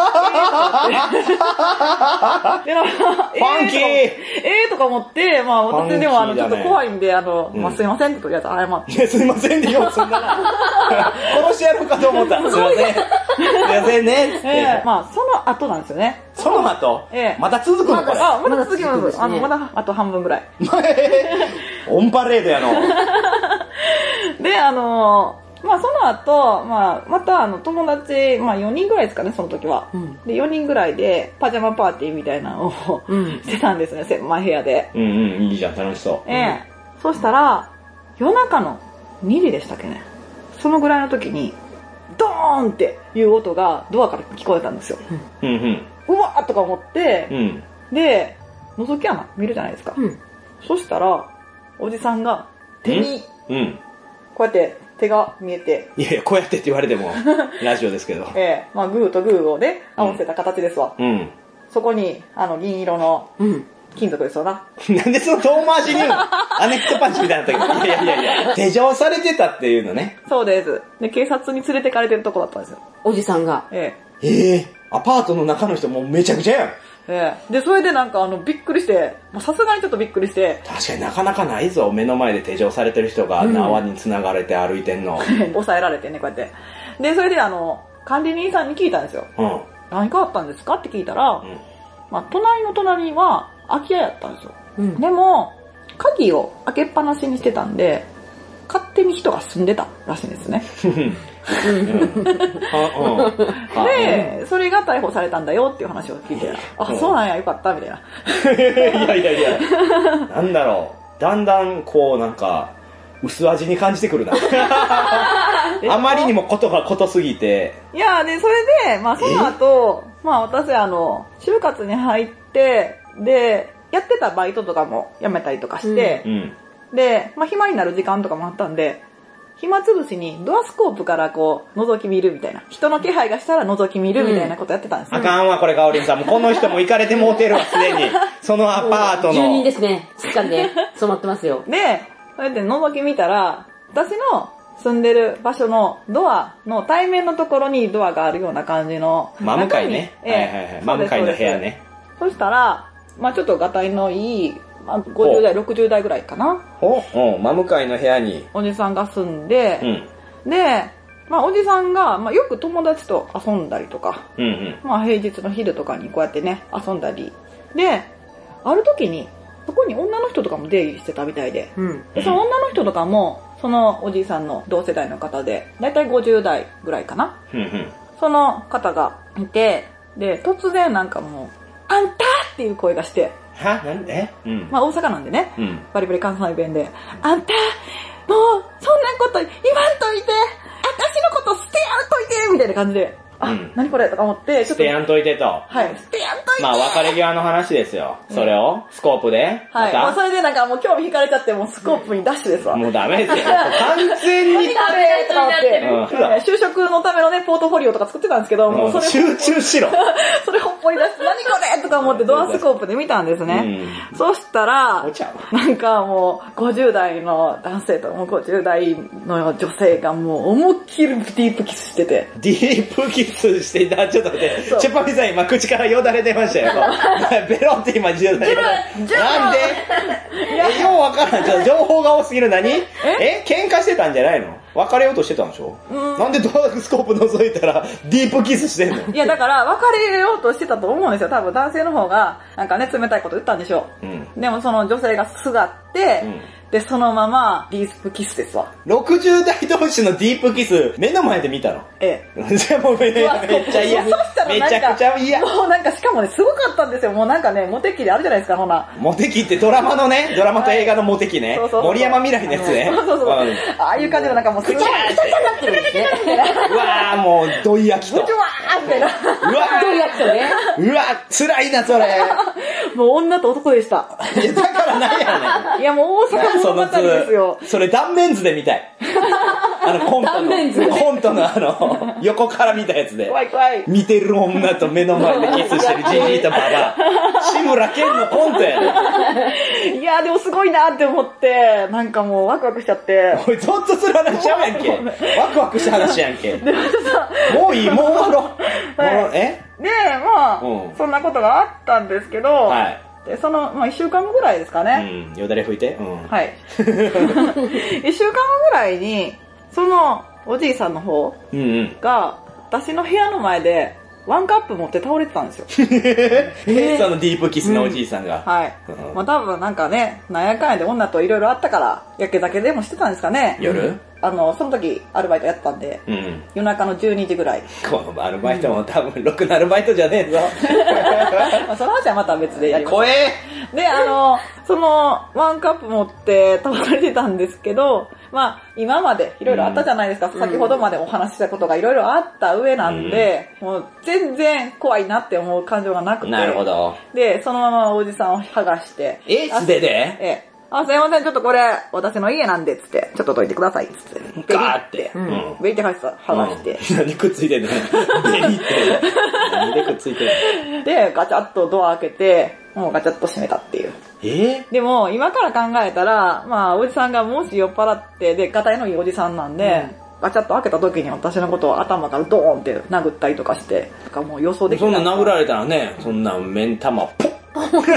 ンキーとか思って、まあ私でもちょっと怖いんで、まあすいませんってとりあえず謝って。 すいませんってよ、そんなな。殺してやろうかと思った。すいません。すいませんね。 まあその後なんですよね。 その後？また続くのこれ。 まだ続きます。まだあと半分ぐらい。 オンパレードやの。 で、まあその後、まあまた友達、まあ4人ぐらいですかね、その時は。で、4人ぐらいでパジャマパーティーみたいなのをしてたんですね、狭い部屋で。 いいじゃん、楽しそう。 そしたら、夜中の2時でしたっけね。そのぐらいの時に、ドーンっていう音がドアから聞こえたんですよ。うわーとか思って、で、覗き穴見るじゃないですか。そしたら、おじさんが手に、こうやって手が見えて。 いやいや、こうやってって言われても、ラジオですけど。 まあグーとグーをね、合わせた形ですわ。そこに、銀色の金属ですよな。 なんでその遠回しに言うの？アネックパンチみたいな時。いや、手錠されてたっていうのね。 そうです。で、警察に連れてかれてるとこだったんですよ。 おじさんが。 アパートの中の人もうめちゃくちゃやん。 で、それでなんかびっくりして、さすがにちょっとびっくりして。 確かになかなかないぞ、目の前で手錠されてる人が縄に繋がれて歩いてんの。 抑えられてね、こうやって。で、それで管理人さんに聞いたんですよ。何かあったんですかって聞いたら、まあ、隣の隣は空き家やったんですよ。でも、鍵を開けっぱなしにしてたんで、勝手に人が住んでたらしいんですね。で、それが逮捕されたんだよっていう話を聞いて、そうなんや、よかった、みたいな。 いや、なんだろう。だんだん、なんか、薄味に感じてくるな。あまりにもことがことすぎて。 いや、で、それで、まあその後、まあ私就活に入って、で、やってたバイトとかも辞めたりとかして、で、まあ暇になる時間とかもあったんで、暇つぶしにドアスコープから覗き見るみたいな。人の気配がしたら覗き見るみたいなことやってたんですよ。 あかんわ、これかおりんさん。もうこの人も行かれてもうてるわ、すでに。そのアパートの。 住人ですね、しっかりね。 染まってますよ。 で、それで覗き見たら、私の住んでる場所のドアの対面のところにドアがあるような感じの。 真向かいね。はいはいはい。真向かいの部屋ね。 そしたら、まあちょっとガタイのいい、50代、60代ぐらいかな。 真向かいの部屋に。 おじさんが住んで、で、まあおじさんが、まあよく友達と遊んだりとか、まあ平日の昼とかにこうやってね、遊んだり。で、ある時に、そこに女の人とかも出入りしてたみたいで、でその女の人とかも、そのおじいさんの同世代の方で、だいたい50代ぐらいかな。その方がいて、で、突然なんかもう、あんたっていう声がして、 なんでまあ大阪なんでね、バリバリ関西弁で、あんた、もう、そんなこと言わんといて、私のこと捨てやんといてみたいな感じで、何これとか思って、 捨てやんといてと。 はい、捨てやんといて。 まあ別れ際の話ですよ。それを、スコープで。 はい。もうそれでなんかもう興味惹かれちゃって、もうスコープにダッシュですわ。 もうダメですよ。完全に。 ダメとか思って、就職のためのね、ポートフォリオとか作ってたんですけど、もうそれ。 集中しろ。 それほっぽり出して、何これとか思ってドアスコープで見たんですね。そしたら、なんかもう50代の男性ともう50代の女性がもう思いっきりディープキスしてて。 ディープキスしていた。ちょっと待って、チェパミさん今口からよだれ出ましたよ。ベロって今10代。なんでようわからん。ちょっと情報が多すぎる。何喧嘩してたんじゃないの？別れようとしてたんでしょ？なんでドアスコープ覗いたらディープキスしてんの？ いやだから別れようとしてたと思うんですよ。多分男性の方がなんかね冷たいこと言ったんでしょう。でもその女性がすがって、で、そのまま、ディープキスですわ。 60代同士のディープキス、目の前で見たの？ ええ。じゃあもうめっちゃ嫌。めちゃくちゃ嫌。 もうなんかしかもね、すごかったんですよ。もうなんかね、モテ期であるじゃないですか、ほな。 モテ期ってドラマのね、ドラマと映画のモテ期ね。森山未来のやつね。 そう。ああいう感じのなんかもうすごい。くちゃくちゃなってるんですね。 うわーもう、ドイ焼きと。 うわーみたいな。 うわドイ焼きとね。 うわ辛いな、それ。 もう女と男でした。 いや、だからなんやねん。 いや、もう大阪の物語ですよ。 それ断面図で見たい。コントの横から見たやつで。 怖い怖い。 見てる女と目の前でキスしてるジジイとババア。志村けんのコントやで。いや、でもすごいなって思って、なんかもうワクワクしちゃって。 おい、ゾッとする話ちゃうやんけ。ワクワクした話やんけ。もういい、もう終わろう。で、 まあ、そんなことがあったんですけど、はい。で、その、まあ、1週間後ぐらいですかね。 よだれ拭いて。 はい。1週間後ぐらいに、その、おじいさんの方が、私の部屋の前で、ワンカップ持って倒れてたんですよ。 そのディープキスのおじいさんが。 はい。まあ多分なんかね、なんやかんやで女といろいろあったから、やけ酒でもしてたんですかね。 夜？ その時アルバイトやったんで、夜中の12時ぐらい。 このアルバイトも多分ろくなアルバイトじゃねえぞ。 まあその話はまた別でやります。 怖え！ で、そのワンカップ持って倒れてたんですけど、まあ今までいろいろあったじゃないですか。先ほどまでお話ししたことがいろいろあった上なんで、もう全然怖いなって思う感情がなくて。 なるほど。 で、そのままおじさんを剥がして。 素手で？ すいません、ちょっとこれ、私の家なんで、つって、ちょっとどいてください、つって。 ガーって。 ベリって剥がして。 何くっついてんの？ベリって。何でくっついてんの？ で、ガチャッとドア開けて、もうガチャッと閉めたっていう。でも、今から考えたら、まあ、おじさんがもし酔っ払って、で、ガタイのいいおじさんなんで、ガチャッと開けた時に私のことを頭からドーンって殴ったりとかして、とかもう予想できない。 そんな殴られたらね、そんな目ん玉、ポッ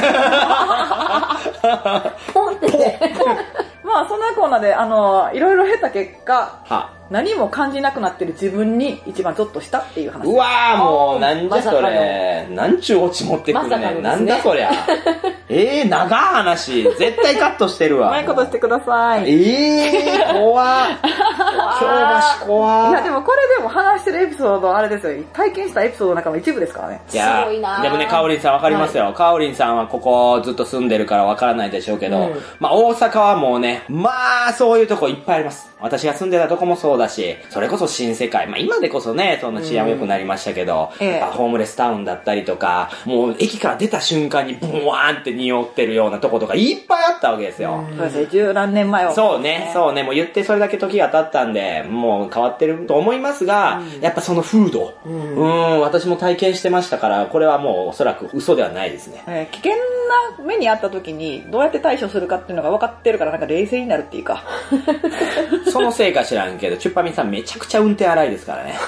ポンってね。 まあそんなコーナーでいろいろ経た結果、何も感じなくなってる自分に一番ゾッとしたっていう話。 うわーもうなんじゃそれ、なんちゅうオチ持ってくるね。なんだそりゃ。長い話。絶対カットしてるわ。 うまいことしてください。 怖っ。京橋怖っ。 いやでもこれでも話してるエピソードあれですよ。体験したエピソードの中の一部ですからね。 いや、すごいな。でもね、かおりんさんわかりますよ。かおりんさんはここずっと住んでるからわからないでしょうけど、まあ大阪はもうね、まあそういうとこいっぱいあります。私が住んでたとこもそうだし、それこそ新世界。まあ今でこそね、そんな治安も良くなりましたけど、ホームレスタウンだったりとか、もう駅から出た瞬間にブワーンって匂ってるようなとことかいっぱいあったわけですよ。 そうですね、十何年前は。 そうね、もう言ってそれだけ時が経ったんで、もう変わってると思いますが、やっぱその風土、私も体験してましたから、これはもうおそらく嘘ではないですね。 危険な目にあった時にどうやって対処するかっていうのが分かってるからなんか冷静になるっていうか。 そのせいか知らんけど、チュッパミさんめちゃくちゃ運転荒いですからね。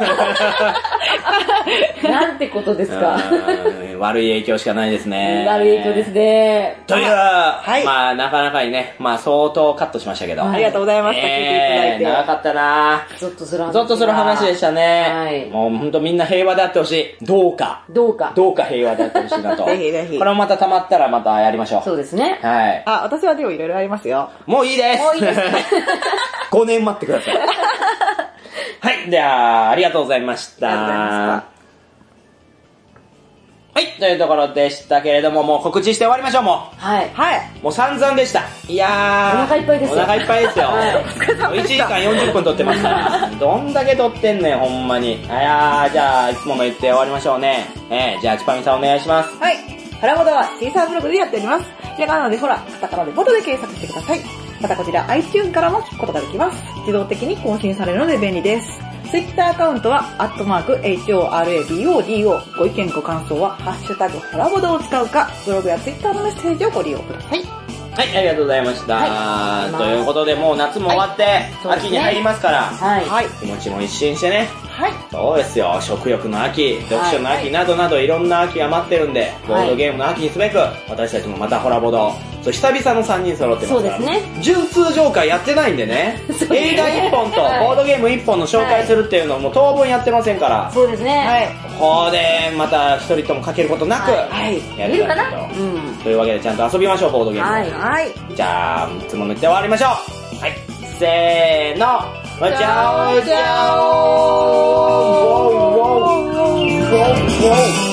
なんてことですか。 悪い影響しかないですね。 悪い影響ですね。 という、はい、まあなかなかにね、まあ相当カットしましたけど。 ありがとうございました。聞いていただいて。 長かったなゾッとする話。 ゾッとする話でしたね。はい。もうほんとみんな平和であってほしい。どうか平和であってほしいなと。 ぜひぜひ。 これもまた溜まったらまたやりましょう。 そうですね。 はい。 あ、私はでもいろいろありますよ。 もういいです。 もういいです。 5年待ってください。はい。では、ありがとうございました。ありがとうございました。はい。というところでしたけれども、もう告知して終わりましょう、もう。 はい。 はい。 もう散々でした。いやー。 お腹いっぱいですよ。 お腹いっぱいですよ。はい、1時間40分撮ってますから。どんだけ撮ってんねん、ほんまに。じゃあ、いつもの言って終わりましょうね。じゃあ、ちぱみさんお願いします。 はい。ホラボドはシーサーブログでやっております。ひらがなでほら、カタカナでボドで検索してください。またこちら iTunes からも聞くことができます。自動的に更新されるので便利です。Twitter アカウントは、@HORABODO。ご意見ご感想は、ハッシュタグホラボドを使うか、ブログや Twitter のメッセージをご利用ください。 はい、ありがとうございました。はい、ということで、もう夏も終わって、はい、秋に入りますから、はい、気持ちも一新してね。はい。そうですよ。食欲の秋、読書の秋などなどいろんな秋が待ってるんで、ボードゲームの秋にすべく、私たちもまたホラボド、久々の3人揃ってますから。そうですね。純通常会やってないんでね。映画1本とボードゲーム1本の紹介するっていうのも当分やってませんから。 そうですね。はい。 ここでまた一人ともかけることなく、やるかなと。というわけでちゃんと遊びましょう、ボードゲーム。はい。じゃあ、いつもの言って終わりましょう。はい。せーの。チャオチャオ。